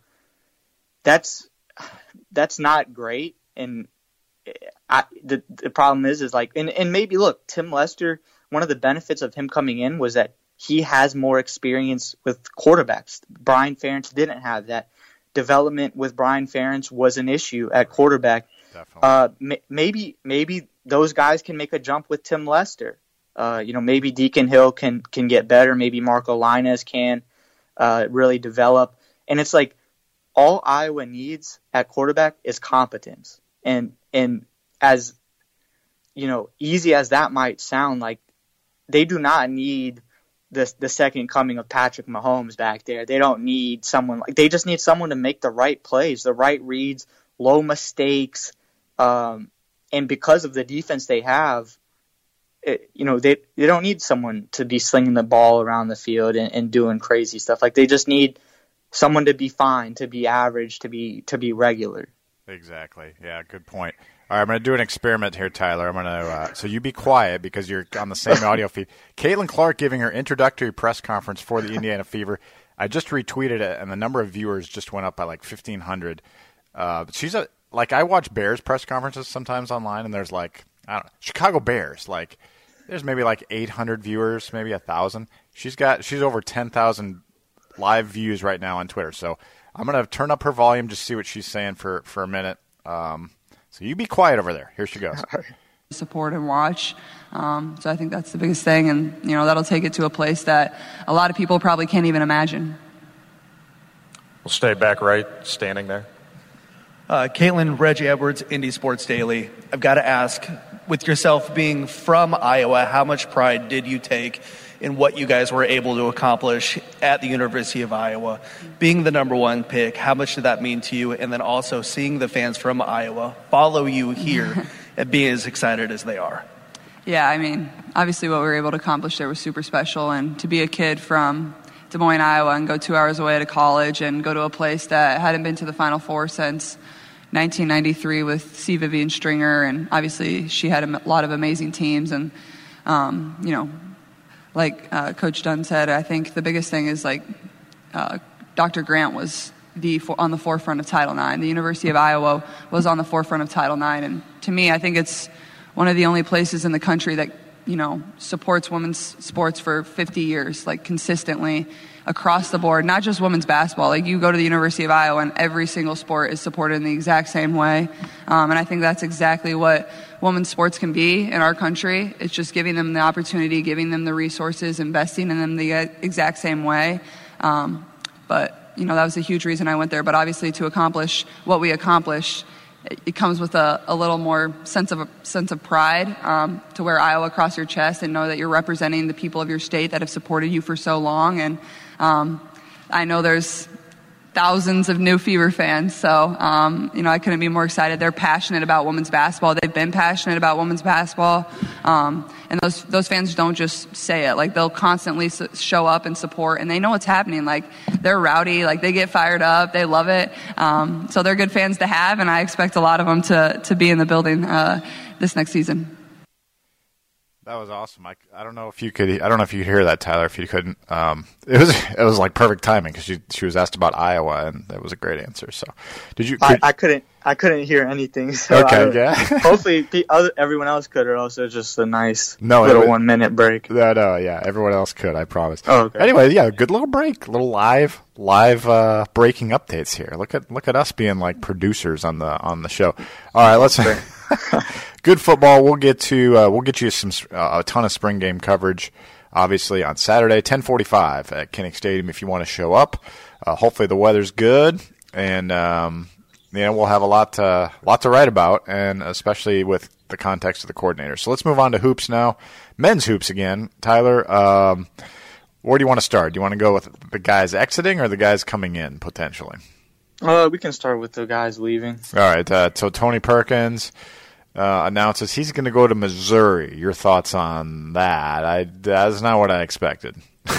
that's that's not great. And I, the the problem is is like, and, and maybe look, Tim Lester, one of the benefits of him coming in was that he has more experience with quarterbacks. Brian Ferentz didn't have that. Development with Brian Ferentz was an issue at quarterback. Definitely. Uh, m- maybe maybe those guys can make a jump with Tim Lester. Uh, you know, maybe Deacon Hill can can get better. Maybe Marco Lainez can uh, really develop. And it's like all Iowa needs at quarterback is competence. And and as you know, easy as that might sound, like they do not need the the second coming of Patrick Mahomes back there. They don't need someone like they just need someone to make the right plays, the right reads, low mistakes, um, and because of the defense they have, it, you know they they don't need someone to be slinging the ball around the field and, and doing crazy stuff. Like they just need someone to be fine, to be average, to be to be regular. Exactly. Yeah, good point. All right, I'm going to do an experiment here, Tyler. I'm going to uh, so you be quiet because you're on the same audio feed. Caitlin Clark giving her introductory press conference for the Indiana Fever. I just retweeted it, and the number of viewers just went up by like fifteen hundred. Uh, she's a like I watch Bears press conferences sometimes online, and there's like I don't know, Chicago Bears. Like there's maybe like eight hundred viewers, maybe a thousand. She's got she's over ten thousand live views right now on Twitter. So I'm going to turn up her volume, just see what she's saying for for a minute. Um, So you be quiet over there. Here she goes. Support and watch. Um, so I think that's the biggest thing. And, you know, that'll take it to a place that a lot of people probably can't even imagine. We'll stay back right, standing there. Uh, Caitlin, Reggie Edwards, Indy Sports Daily. I've got to ask, with yourself being from Iowa, how much pride did you take in what you guys were able to accomplish at the University of Iowa? Being the number one pick, how much did that mean to you? And then also seeing the fans from Iowa follow you here and being as excited as they are. Yeah, I mean, obviously what we were able to accomplish there was super special. And to be a kid from Des Moines, Iowa, and go two hours away to college and go to a place that hadn't been to the Final Four since nineteen ninety-three with C. Vivian Stringer, and obviously she had a lot of amazing teams. And, um, you know, like uh, Coach Dunn said, I think the biggest thing is, like, uh, Doctor Grant was the on the forefront of Title nine. The University of Iowa was on the forefront of Title nine. And to me, I think it's one of the only places in the country that, you know, supports women's sports for fifty years, like, consistently across the board, not just women's basketball. Like, you go to the University of Iowa and every single sport is supported in the exact same way. Um, and I think that's exactly what women's sports can be in our country. It's just giving them the opportunity, giving them the resources, investing in them the exact same way. Um, but, you know, that was a huge reason I went there. But obviously to accomplish what we accomplished, it comes with a, a little more sense of a sense of pride, um, to wear Iowa across your chest and know that you're representing the people of your state that have supported you for so long. And um, I know there's thousands of New Fever fans, so um, you know, I couldn't be more excited. They're passionate about women's basketball. They've been passionate about women's basketball, um, and those those fans don't just say it. Like, they'll constantly s- show up and support, and they know what's happening. Like, they're rowdy, like, they get fired up, they love it. Um, so they're good fans to have, and I expect a lot of them to to be in the building uh, this next season. That was awesome. I, I don't know if you could. I don't know if you could hear that, Tyler. If you couldn't, um, it was it was like perfect timing because she she was asked about Iowa, and that was a great answer. So, did you? Could, I, I couldn't. I couldn't hear anything. So okay, yeah. Hopefully, the other, everyone else could, or else it's just a nice no, little was, one minute break. No, no, yeah. Everyone else could. I promise. Oh, okay. Anyway, yeah, good little break, little live live uh, breaking updates here. Look at look at us being like producers on the on the show. All right, let's. Good football. We'll get to uh, we'll get you some uh, a ton of spring game coverage. Obviously on Saturday, ten forty-five at Kinnick Stadium. If you want to show up, uh, hopefully the weather's good, and um, you know, we'll have a lot to, lot to write about, and especially with the context of the coordinator. So let's move on to hoops now. Men's hoops again. Tyler, um, where do you want to start? Do you want to go with the guys exiting or the guys coming in potentially? Uh, we can start with the guys leaving. All right. Uh, so Tony Perkins uh, announces he's going to go to Missouri. Your thoughts on that? I, that's not what I expected.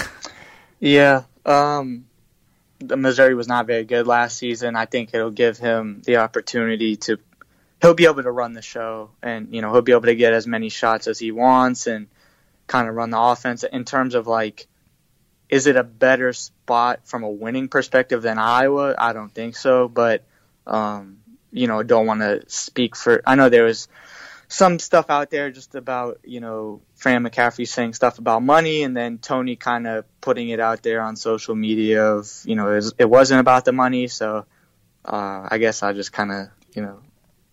yeah. Um, the Missouri was not very good last season. I think it'll give him the opportunity to – he'll be able to run the show, and, you know, he'll be able to get as many shots as he wants and kind of run the offense. In terms of, like, is it a better spot from a winning perspective than Iowa? I don't think so, but, um, you know, don't want to speak for – I know there was some stuff out there just about, you know, Fran McCaffrey saying stuff about money, and then Tony kind of putting it out there on social media of, you know, it, was, it wasn't about the money. So uh, I guess I'll just kind of, you know,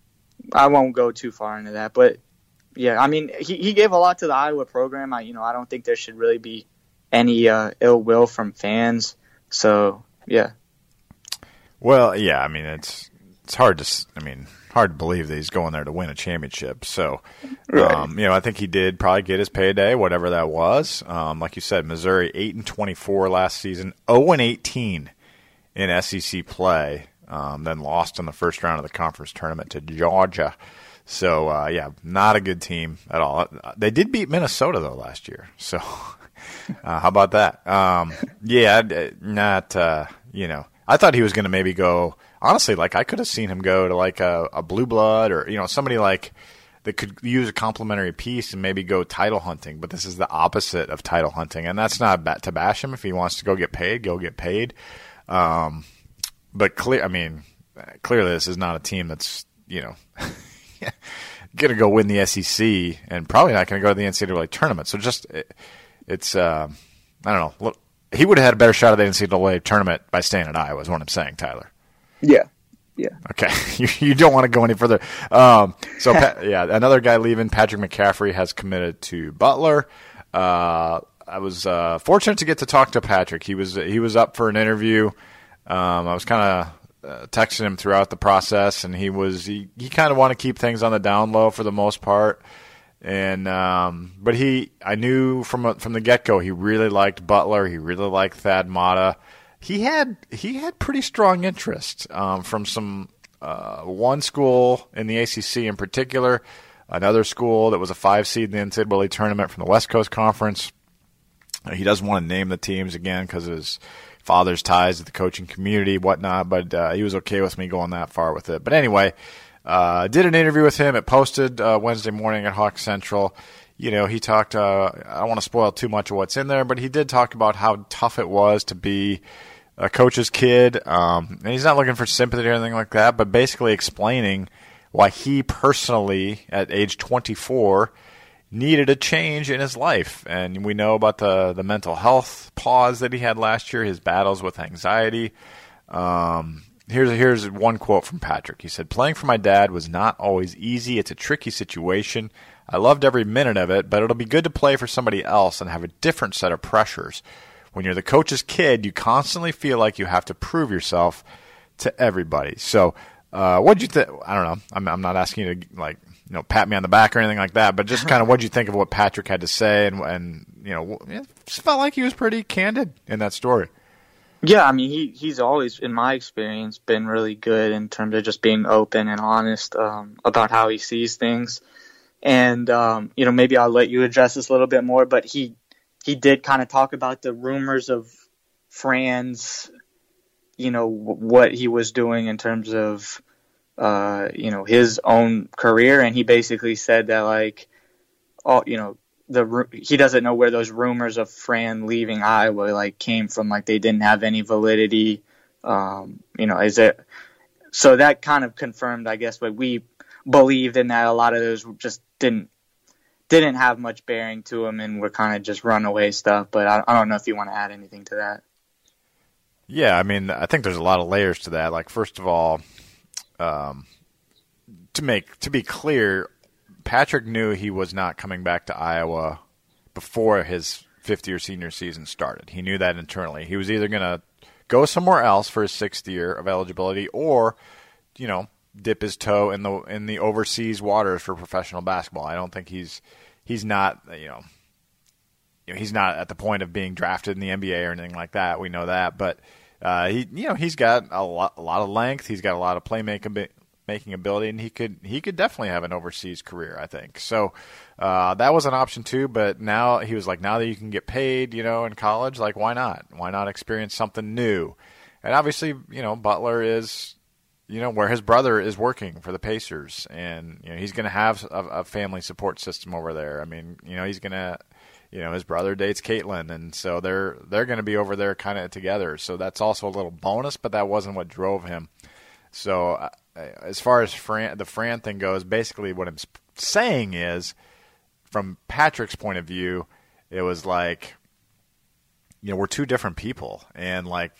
I won't go too far into that. But, yeah, I mean, he, he gave a lot to the Iowa program. I, you know, I don't think there should really be any uh, ill will from fans. So, yeah. Well, yeah, I mean, it's it's hard to, I mean, hard to believe that he's going there to win a championship. So, right. um, you know, I think he did probably get his payday, whatever that was. Um, like you said, Missouri eight and twenty-four last season, zero and eighteen in S E C play. Um, then lost in the first round of the conference tournament to Georgia. So, uh, yeah, not a good team at all. They did beat Minnesota, though, last year. So, uh, how about that? Um, yeah, not, uh, you know, I thought he was going to maybe go, honestly, like I could have seen him go to like a, a Blue Blood or, you know, somebody like that could use a complimentary piece and maybe go title hunting. But this is the opposite of title hunting. And that's not to bash him. If he wants to go get paid, go get paid. Um, But clear, I mean, clearly this is not a team that's, you know, going to go win the S E C and probably not going to go to the N C double A tournament. So just, it, it's, uh, I don't know. Look, he would have had a better shot at the N C double A tournament by staying at Iowa is what I'm saying, Tyler. Yeah. Yeah. Okay. You, you don't want to go any further. Um, so, yeah, another guy leaving, Patrick McCaffrey, has committed to Butler. Uh, I was uh, fortunate to get to talk to Patrick. He was he was up for an interview. Um, I was kind of uh, texting him throughout the process, and he was he, he kind of wanted to keep things on the down low for the most part. And um, but he, I knew from from the get go, he really liked Butler. He really liked Thad Matta. He had he had pretty strong interest um, from some uh, one school in the A C C in particular, another school that was a five seed in the N C double A tournament from the West Coast Conference. He doesn't want to name the teams again because of his father's ties to the coaching community, whatnot. But uh, he was okay with me going that far with it. But anyway. Uh, did an interview with him. It posted uh, Wednesday morning at Hawk Central. You know, he talked, uh, I don't want to spoil too much of what's in there, but he did talk about how tough it was to be a coach's kid. Um, and he's not looking for sympathy or anything like that, but basically explaining why he personally, at age twenty-four, needed a change in his life. And we know about the, the mental health pause that he had last year, his battles with anxiety. Um Here's here's one quote from Patrick. He said, "Playing for my dad was not always easy. It's a tricky situation. I loved every minute of it, but it'll be good to play for somebody else and have a different set of pressures. When you're the coach's kid, you constantly feel like you have to prove yourself to everybody." So, uh, what'd you think? I don't know. I'm I'm not asking you to like you know pat me on the back or anything like that, but just kind of what'd you think of what Patrick had to say, and and you know it just felt like he was pretty candid in that story. Yeah, I mean, he, he's always, in my experience, been really good in terms of just being open and honest um, about how he sees things. And, um, you know, maybe I'll let you address this a little bit more, but he he did kind of talk about the rumors of Fran's, you know, w- what he was doing in terms of, uh, you know, his own career. And he basically said that, like, all, you know, The he doesn't know where those rumors of Fran leaving Iowa like came from. Like they didn't have any validity. Um, you know, is it so that kind of confirmed, I guess, what we believed in, that a lot of those just didn't didn't have much bearing to them and were kind of just runaway stuff. But I, I don't know if you want to add anything to that. Yeah, I mean, I think there's a lot of layers to that. Like, first of all, um, to make to be clear. Patrick knew he was not coming back to Iowa before his fifth-year senior season started. He knew that internally. He was either going to go somewhere else for his sixth year of eligibility or, you know, dip his toe in the in the overseas waters for professional basketball. I don't think he's he's not, you know, you know he's not at the point of being drafted in the N B A or anything like that. We know that. But, uh, he you know, he's got a lot, a lot of length. He's got a lot of playmaking making ability, and he could he could definitely have an overseas career, I think. So uh, that was an option too, but now he was like, now that you can get paid, you know, in college, like why not? Why not experience something new? And obviously, you know, Butler is, you know, where his brother is working for the Pacers, and you know he's going to have a, a family support system over there. I mean, you know, he's going to, you know, his brother dates Caitlin, and so they're they're going to be over there kind of together. So that's also a little bonus, but that wasn't what drove him. So uh, as far as Fran, the Fran thing goes, basically what I'm saying is, from Patrick's point of view, it was like, you know, we're two different people, and like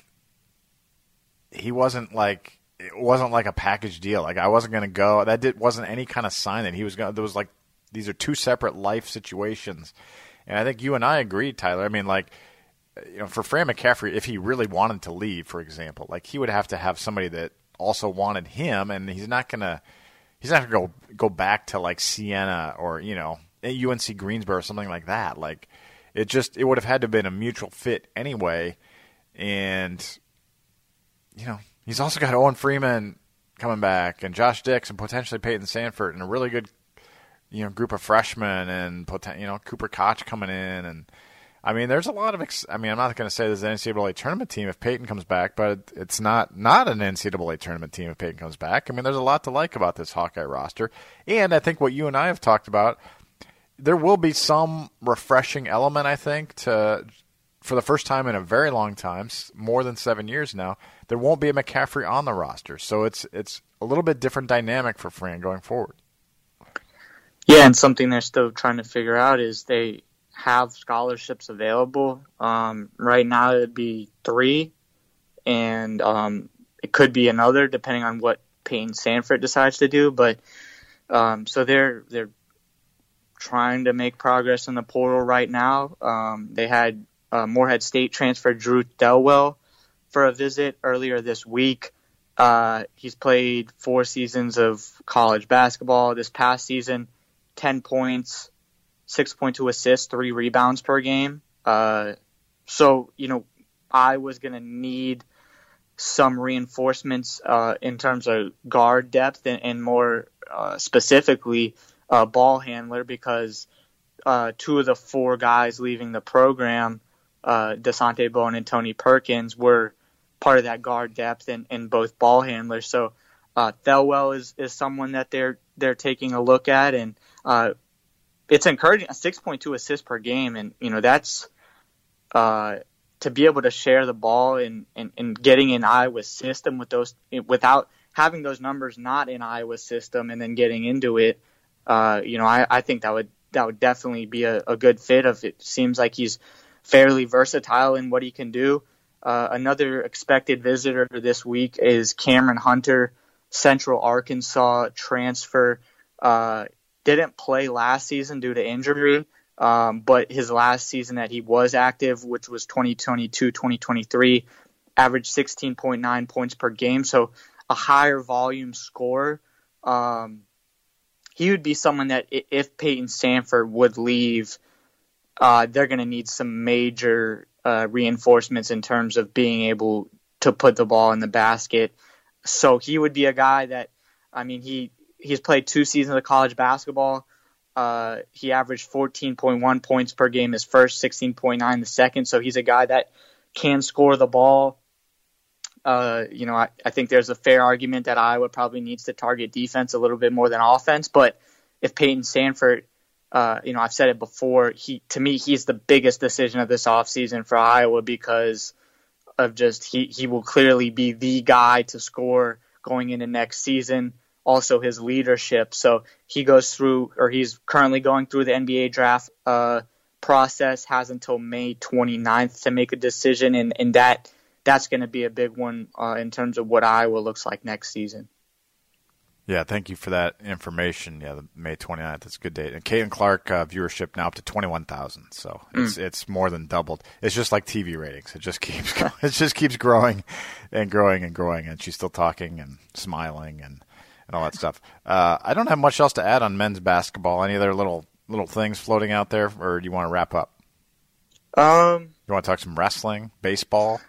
he wasn't like it wasn't like a package deal. Like I wasn't going to go. That did, wasn't any kind of sign that he was going. There was like these are two separate life situations, and I think you and I agreed, Tyler. I mean, like, you know, for Fran McCaffery, if he really wanted to leave, for example, like he would have to have somebody that also wanted him, and he's not gonna he's not gonna go go back to like Siena or, you know, U N C Greensboro or something like that. Like it just it would have had to have been a mutual fit anyway. And you know, he's also got Owen Freeman coming back, and Josh Dix, and potentially Peyton Sanford, and a really good, you know, group of freshmen, and poten- you know, Cooper Koch coming in. And I mean, there's a lot of ex- – I mean, I'm not going to say there's an N C double A tournament team if Peyton comes back, but it's not not an N C double A tournament team if Peyton comes back. I mean, there's a lot to like about this Hawkeye roster. And I think what you and I have talked about, there will be some refreshing element, I think, to for the first time in a very long time, more than seven years now, there won't be a McCaffery on the roster. So it's it's a little bit different dynamic for Fran going forward. Yeah, and something they're still trying to figure out is they – have scholarships available. Um, right now it'd be three, and um, it could be another depending on what Peyton Sanford decides to do. But um, so they're they're trying to make progress in the portal right now. Um, they had uh, Morehead State transfer Drew Delwell for a visit earlier this week. Uh, he's played four seasons of college basketball. This past season, ten points, six point two assists, three rebounds per game. Uh, so, you know, I was going to need some reinforcements uh, in terms of guard depth and, and more uh, specifically uh, ball handler, because uh, two of the four guys leaving the program, uh, Dasonte Bowen and Tony Perkins, were part of that guard depth and, and both ball handlers. So uh, Thelwell is, is someone that they're they're taking a look at, and uh, it's encouraging. A six point two assists per game, and you know that's uh, to be able to share the ball and, and, and getting in Iowa's system with those without having those numbers not in Iowa's system and then getting into it. Uh, you know, I, I think that would that would definitely be a, a good fit. Of it seems like he's fairly versatile in what he can do. Uh, another expected visitor this week is Cameron Hunter, Central Arkansas transfer. Uh, didn't play last season due to injury, um, but his last season that he was active, which was twenty twenty-two twenty twenty-three, averaged sixteen point nine points per game, so a higher volume scorer. Um, he would be someone that if Peyton Sandfort would leave, uh, they're going to need some major uh, reinforcements in terms of being able to put the ball in the basket. So he would be a guy that, I mean, he he's played two seasons of college basketball. Uh, he averaged fourteen point one points per game his first, sixteen point nine the second. So he's a guy that can score the ball. Uh, you know, I, I think there's a fair argument that Iowa probably needs to target defense a little bit more than offense. But if Peyton Sandfort, uh, you know, I've said it before, he to me, he's the biggest decision of this offseason for Iowa because of just he, he will clearly be the guy to score going into next season. Also his leadership. So he goes through, or he's currently going through the N B A draft uh, process, has until May twenty-ninth to make a decision. And, and that that's going to be a big one uh, in terms of what Iowa looks like next season. Yeah, thank you for that information. Yeah, the May twenty-ninth, that's a good date. And Caitlin Clark uh, viewership now up to twenty-one thousand, so it's mm. it's more than doubled. It's just like T V ratings. It just keeps it just keeps growing and growing and growing, and she's still talking and smiling and, and all that stuff. Uh, I don't have much else to add on men's basketball. Any other little little things floating out there, or do you want to wrap up? Um, you want to talk some wrestling, baseball,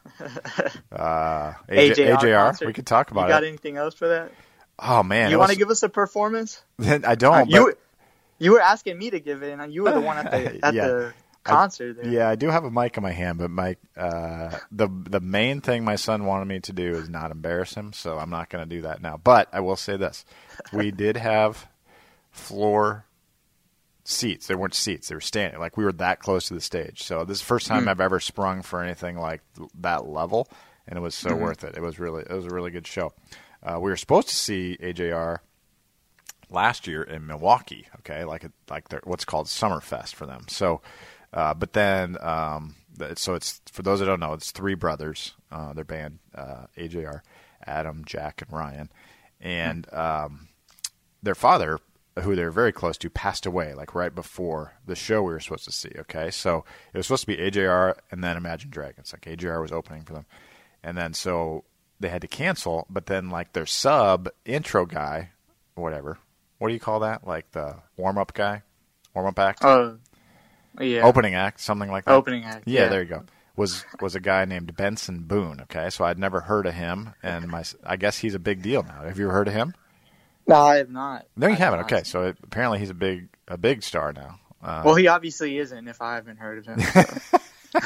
uh, A J, A J R? We could talk about it. You got it. anything else for that? Oh man! You want was... to give us a performance? I don't. Uh, you but... you were asking me to give it, and you were the one at the at yeah. the concert. I, there. Yeah, I do have a mic in my hand, but my uh, the the main thing my son wanted me to do is not embarrass him, so I'm not going to do that now. But I will say this: we did have floor seats. They weren't seats; they were standing. Like we were that close to the stage. So this is the first time mm. I've ever sprung for anything like that level, and it was so mm-hmm. worth it. It was really it was a really good show. Uh, we were supposed to see A J R last year in Milwaukee, okay, like a, like their, what's called Summerfest for them. So, uh, but then, um, so it's for those that don't know, it's three brothers. Uh, their band, uh, A J R, Adam, Jack, and Ryan, and um, their father, who they're very close to, passed away like right before the show we were supposed to see. Okay, so it was supposed to be A J R and then Imagine Dragons. Like A J R was opening for them, and then so. They had to cancel, but then like their sub intro guy, or whatever. What do you call that? Like the warm up guy, warm up act. Oh, uh, yeah. Opening act, something like that. Opening act. Yeah, yeah, there you go. Was was a guy named Benson Boone. Okay, so I'd never heard of him, and my I guess he's a big deal now. Have you ever heard of him? No, I have not. No, you I haven't. Have okay, so it, apparently he's a big a big star now. Uh, well, he obviously isn't. If I haven't heard of him. So.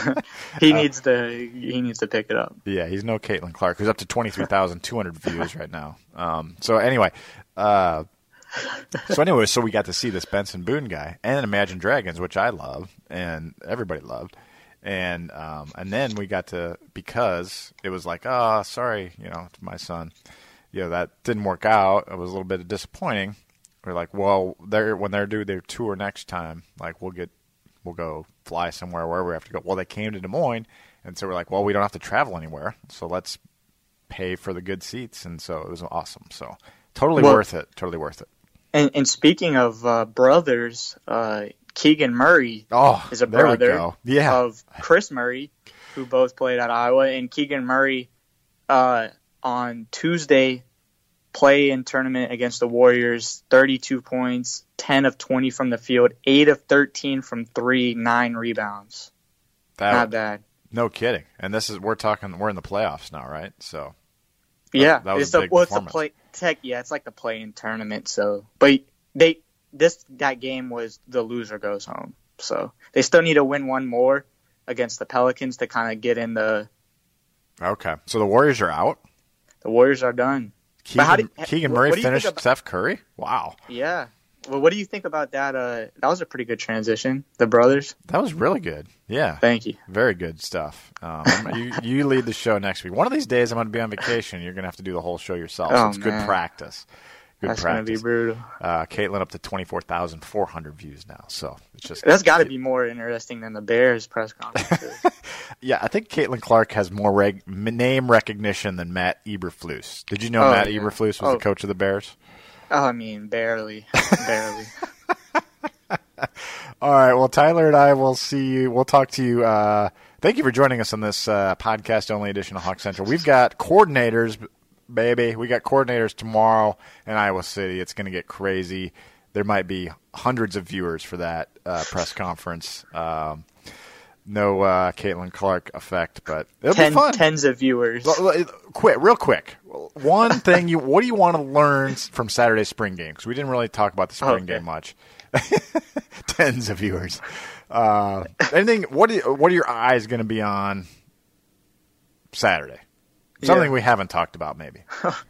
he needs uh, to he needs to pick it up. Yeah, he's no Caitlin Clark, who's up to twenty-three thousand two hundred views right now. Um, so anyway, uh, so anyway, so we got to see this Benson Boone guy and Imagine Dragons, which I love and everybody loved, and um, and then we got to because it was like, oh, sorry, you know, to my son, you know, that didn't work out. It was a little bit disappointing. We're like, well, they're when they're due their tour next time, like we'll get. We'll go fly somewhere wherever we have to go. Well, they came to Des Moines, and so we're like, well, we don't have to travel anywhere, so let's pay for the good seats. And so it was awesome. So totally well, worth it. Totally worth it. And, and speaking of uh, brothers, uh, Keegan Murray oh, is a brother yeah. of Chris Murray, who both played at Iowa. And Keegan Murray, uh, on Tuesday, play in tournament against the Warriors, thirty-two points, ten of twenty from the field, eight of thirteen from three, nine rebounds. That, Not bad. No kidding. And this is we're talking we're in the playoffs now, right? So yeah, that was it's a the, big well, it's the performance. play tech. Yeah, it's like the play-in tournament. So, but they this that game was the loser goes home. So they still need to win one more against the Pelicans to kind of get in the. Okay, so the Warriors are out. The Warriors are done. Keegan, how did- Keegan what- Murray what do you think finished about- Steph Curry. Wow, Yeah. Well, what do you think about that? Uh, that was a pretty good transition. The brothers. that was really good. Yeah, Thank you. very good stuff. Um, you you lead the show next week. One of these days, I'm going to be on vacation. You're going to have to do the whole show yourself. So Oh, it's good man. practice. Good That's going to be practice. brutal. Uh, Caitlin up to twenty-four thousand four hundred views now. So it's just That's got to be more interesting than the Bears press conferences. yeah. I think Caitlin Clark has more reg- name recognition than Matt Eberflus. Did you know Oh, Matt yeah. Eberflus was Oh. the coach of the Bears? Oh, I mean, barely, barely. All right. Well, Tyler and I will see you. We'll talk to you. Uh, thank you for joining us on this uh, podcast-only edition of Hawk Central. We've got coordinators, baby. We got coordinators tomorrow in Iowa City. It's going to get crazy. There might be hundreds of viewers for that uh, press conference. Um, no uh, Caitlin Clark effect, but it'll Ten, be fun. tens of viewers. L- l- Quick, real quick. One thing you, what do you want to learn from Saturday's spring game? Because we didn't really talk about the spring Okay. game much. Tens of viewers. Uh, anything? What? Do you, what are your eyes going to be on Saturday? Something Yeah. we haven't talked about, maybe.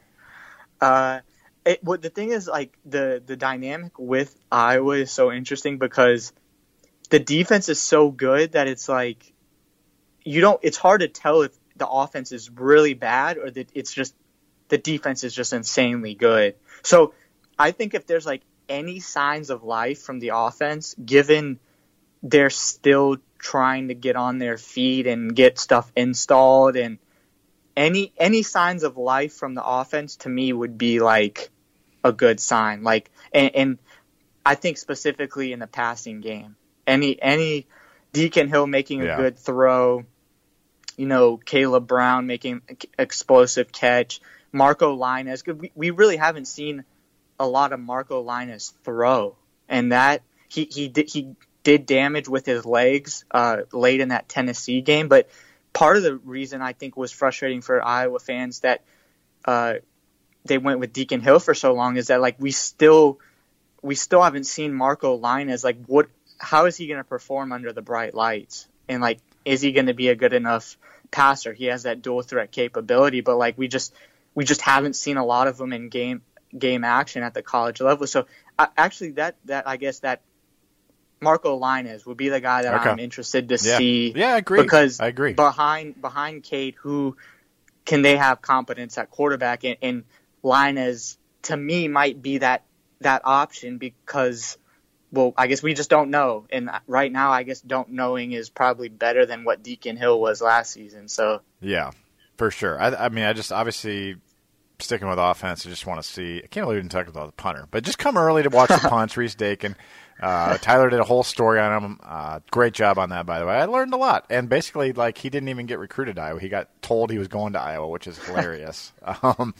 Uh, it, what the thing is, like the the dynamic with Iowa is so interesting because the defense is so good that it's like you don't. It's hard to tell if the offense is really bad or that it's just the defense is just insanely good. So I think if there's like any signs of life from the offense, given they're still trying to get on their feet and get stuff installed and any any signs of life from the offense to me would be like a good sign. Like and, and I think specifically in the passing game. Any any Deacon Hill making a Yeah. good throw, you know, Caleb Brown making an explosive catch, Marco Linus. We, we really haven't seen a lot of Marco Linus throw, and that he he did he did damage with his legs uh, late in that Tennessee game. But part of the reason I think was frustrating for Iowa fans that uh, they went with Deacon Hill for so long is that like we still we still haven't seen Marco Linus. Like what? How is he going to perform under the bright lights? And like, is he going to be a good enough passer? He has that dual threat capability, but like we just we just haven't seen a lot of them in game. game action at the college level. So uh, actually that, that I guess that Marco Linus would be the guy that Okay. I'm interested to Yeah. see. Yeah, I agree. Because I agree. behind, behind Cade, who can they have competence at quarterback? And, and Linus to me might be that, that option because, well, I guess we just don't know. And right now, I guess don't knowing is probably better than what Deacon Hill was last season. So Yeah, for sure. I, I mean, I just obviously sticking with offense. I just want to see. I can't believe we didn't talk about the punter, but just come early to watch the punts. Reese Dakin. Uh, Tyler did a whole story on him. Uh, great job on that, by the way. I learned a lot. And basically, like, he didn't even get recruited to Iowa. He got told he was going to Iowa, which is hilarious. um,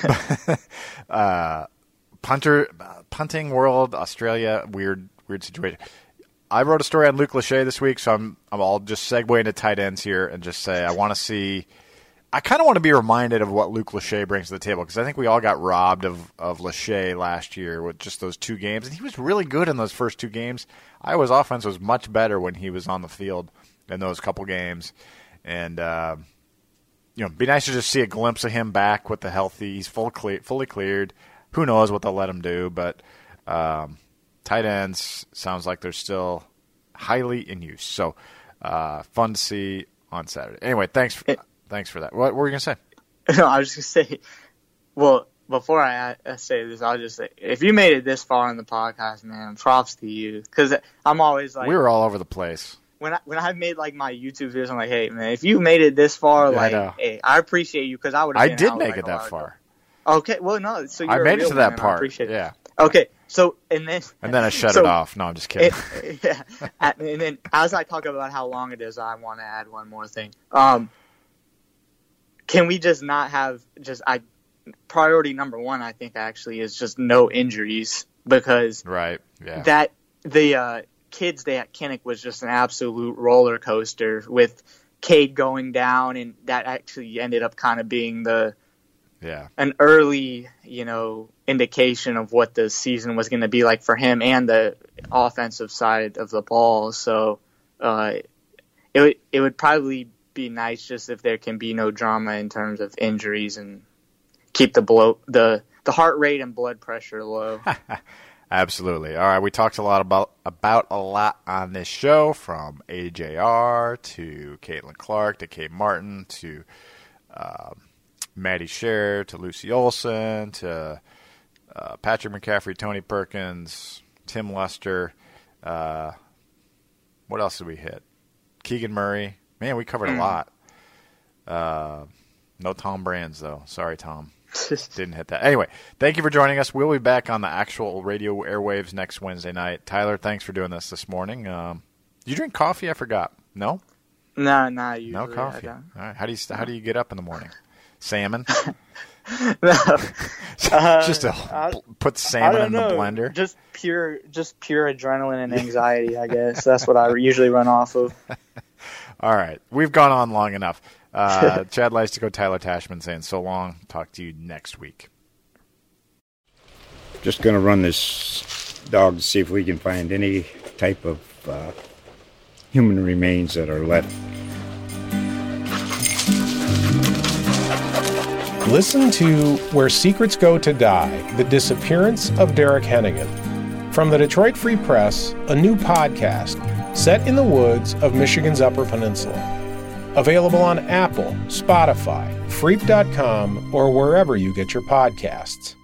uh, punter, punting world, Australia, weird, weird situation. I wrote a story on Luke Lachey this week, so I'm, I'm I'll just segue into tight ends here and just say I want to see. I kind of want to be reminded of what Luke Lachey brings to the table because I think we all got robbed of, of Lachey last year with just those two games. And he was really good in those first two games. Iowa's offense was much better when he was on the field in those couple games. And, uh, you know, it'd be nice to just see a glimpse of him back with the healthy. He's full cle- fully cleared. Who knows what they'll let him do. But um, tight ends sounds like they're still highly in use. So uh, fun to see on Saturday. Anyway, thanks for Thanks for that. What, what were you going to say? No, I was just going to say, well, before I, I say this, I'll just say, if you made it this far in the podcast, man, props to you. Because I'm always like, we were all over the place. When I, when I've made like my YouTube videos, I'm like, hey, man, if you made it this far, Yeah, like, I know. hey, I appreciate you because I would have I been did out, make like, it a that while far. ago. Okay, well, no, so you're I a made it real to that one, and I part. appreciate it. Yeah. Okay, so, and then. And then I shut so, it off. No, I'm just kidding. It, yeah. And then as I talk about how long it is, I want to add one more thing. Um, can we just not have just I priority number one? I think actually is just no injuries, because right, yeah, that the uh, kids day at Kinnick was just an absolute roller coaster with Cade going down, and that actually ended up kind of being the yeah an early you know indication of what the season was going to be like for him and the offensive side of the ball. So uh, it would it would probably be nice just if there can be no drama in terms of injuries and keep the blow the the heart rate and blood pressure low. Absolutely. All right, we talked a lot about about a lot on this show, from A J R to Caitlin Clark to Kate Martin to uh, Maddie Scher to Lucy Olson to uh, Patrick McCaffrey, Tony Perkins, Tim Lester. Uh, what else did we hit? Keegan Murray. Man, we covered a lot. Uh, no Tom Brands, though. Sorry, Tom. Didn't hit that. Anyway, thank you for joining us. We'll be back on the actual radio airwaves next Wednesday night. Tyler, thanks for doing this this morning. Um, you drink coffee? I forgot. No? No, no, usually no coffee. All right. How do you how do you get up in the morning? Salmon? no. uh, just to I, put salmon in the know. blender? Just pure, just pure adrenaline and anxiety, I guess. That's what I usually run off of. All right. We've gone on long enough. Uh, Chad Leistikow, Tyler Tashman saying so long. Talk to you next week. Just going to run this dog to see if we can find any type of uh, human remains that are left. Listen to Where Secrets Go to Die, The Disappearance of Derek Hennigan. From the Detroit Free Press, a new podcast set in the woods of Michigan's Upper Peninsula. Available on Apple, Spotify, Freep dot com, or wherever you get your podcasts.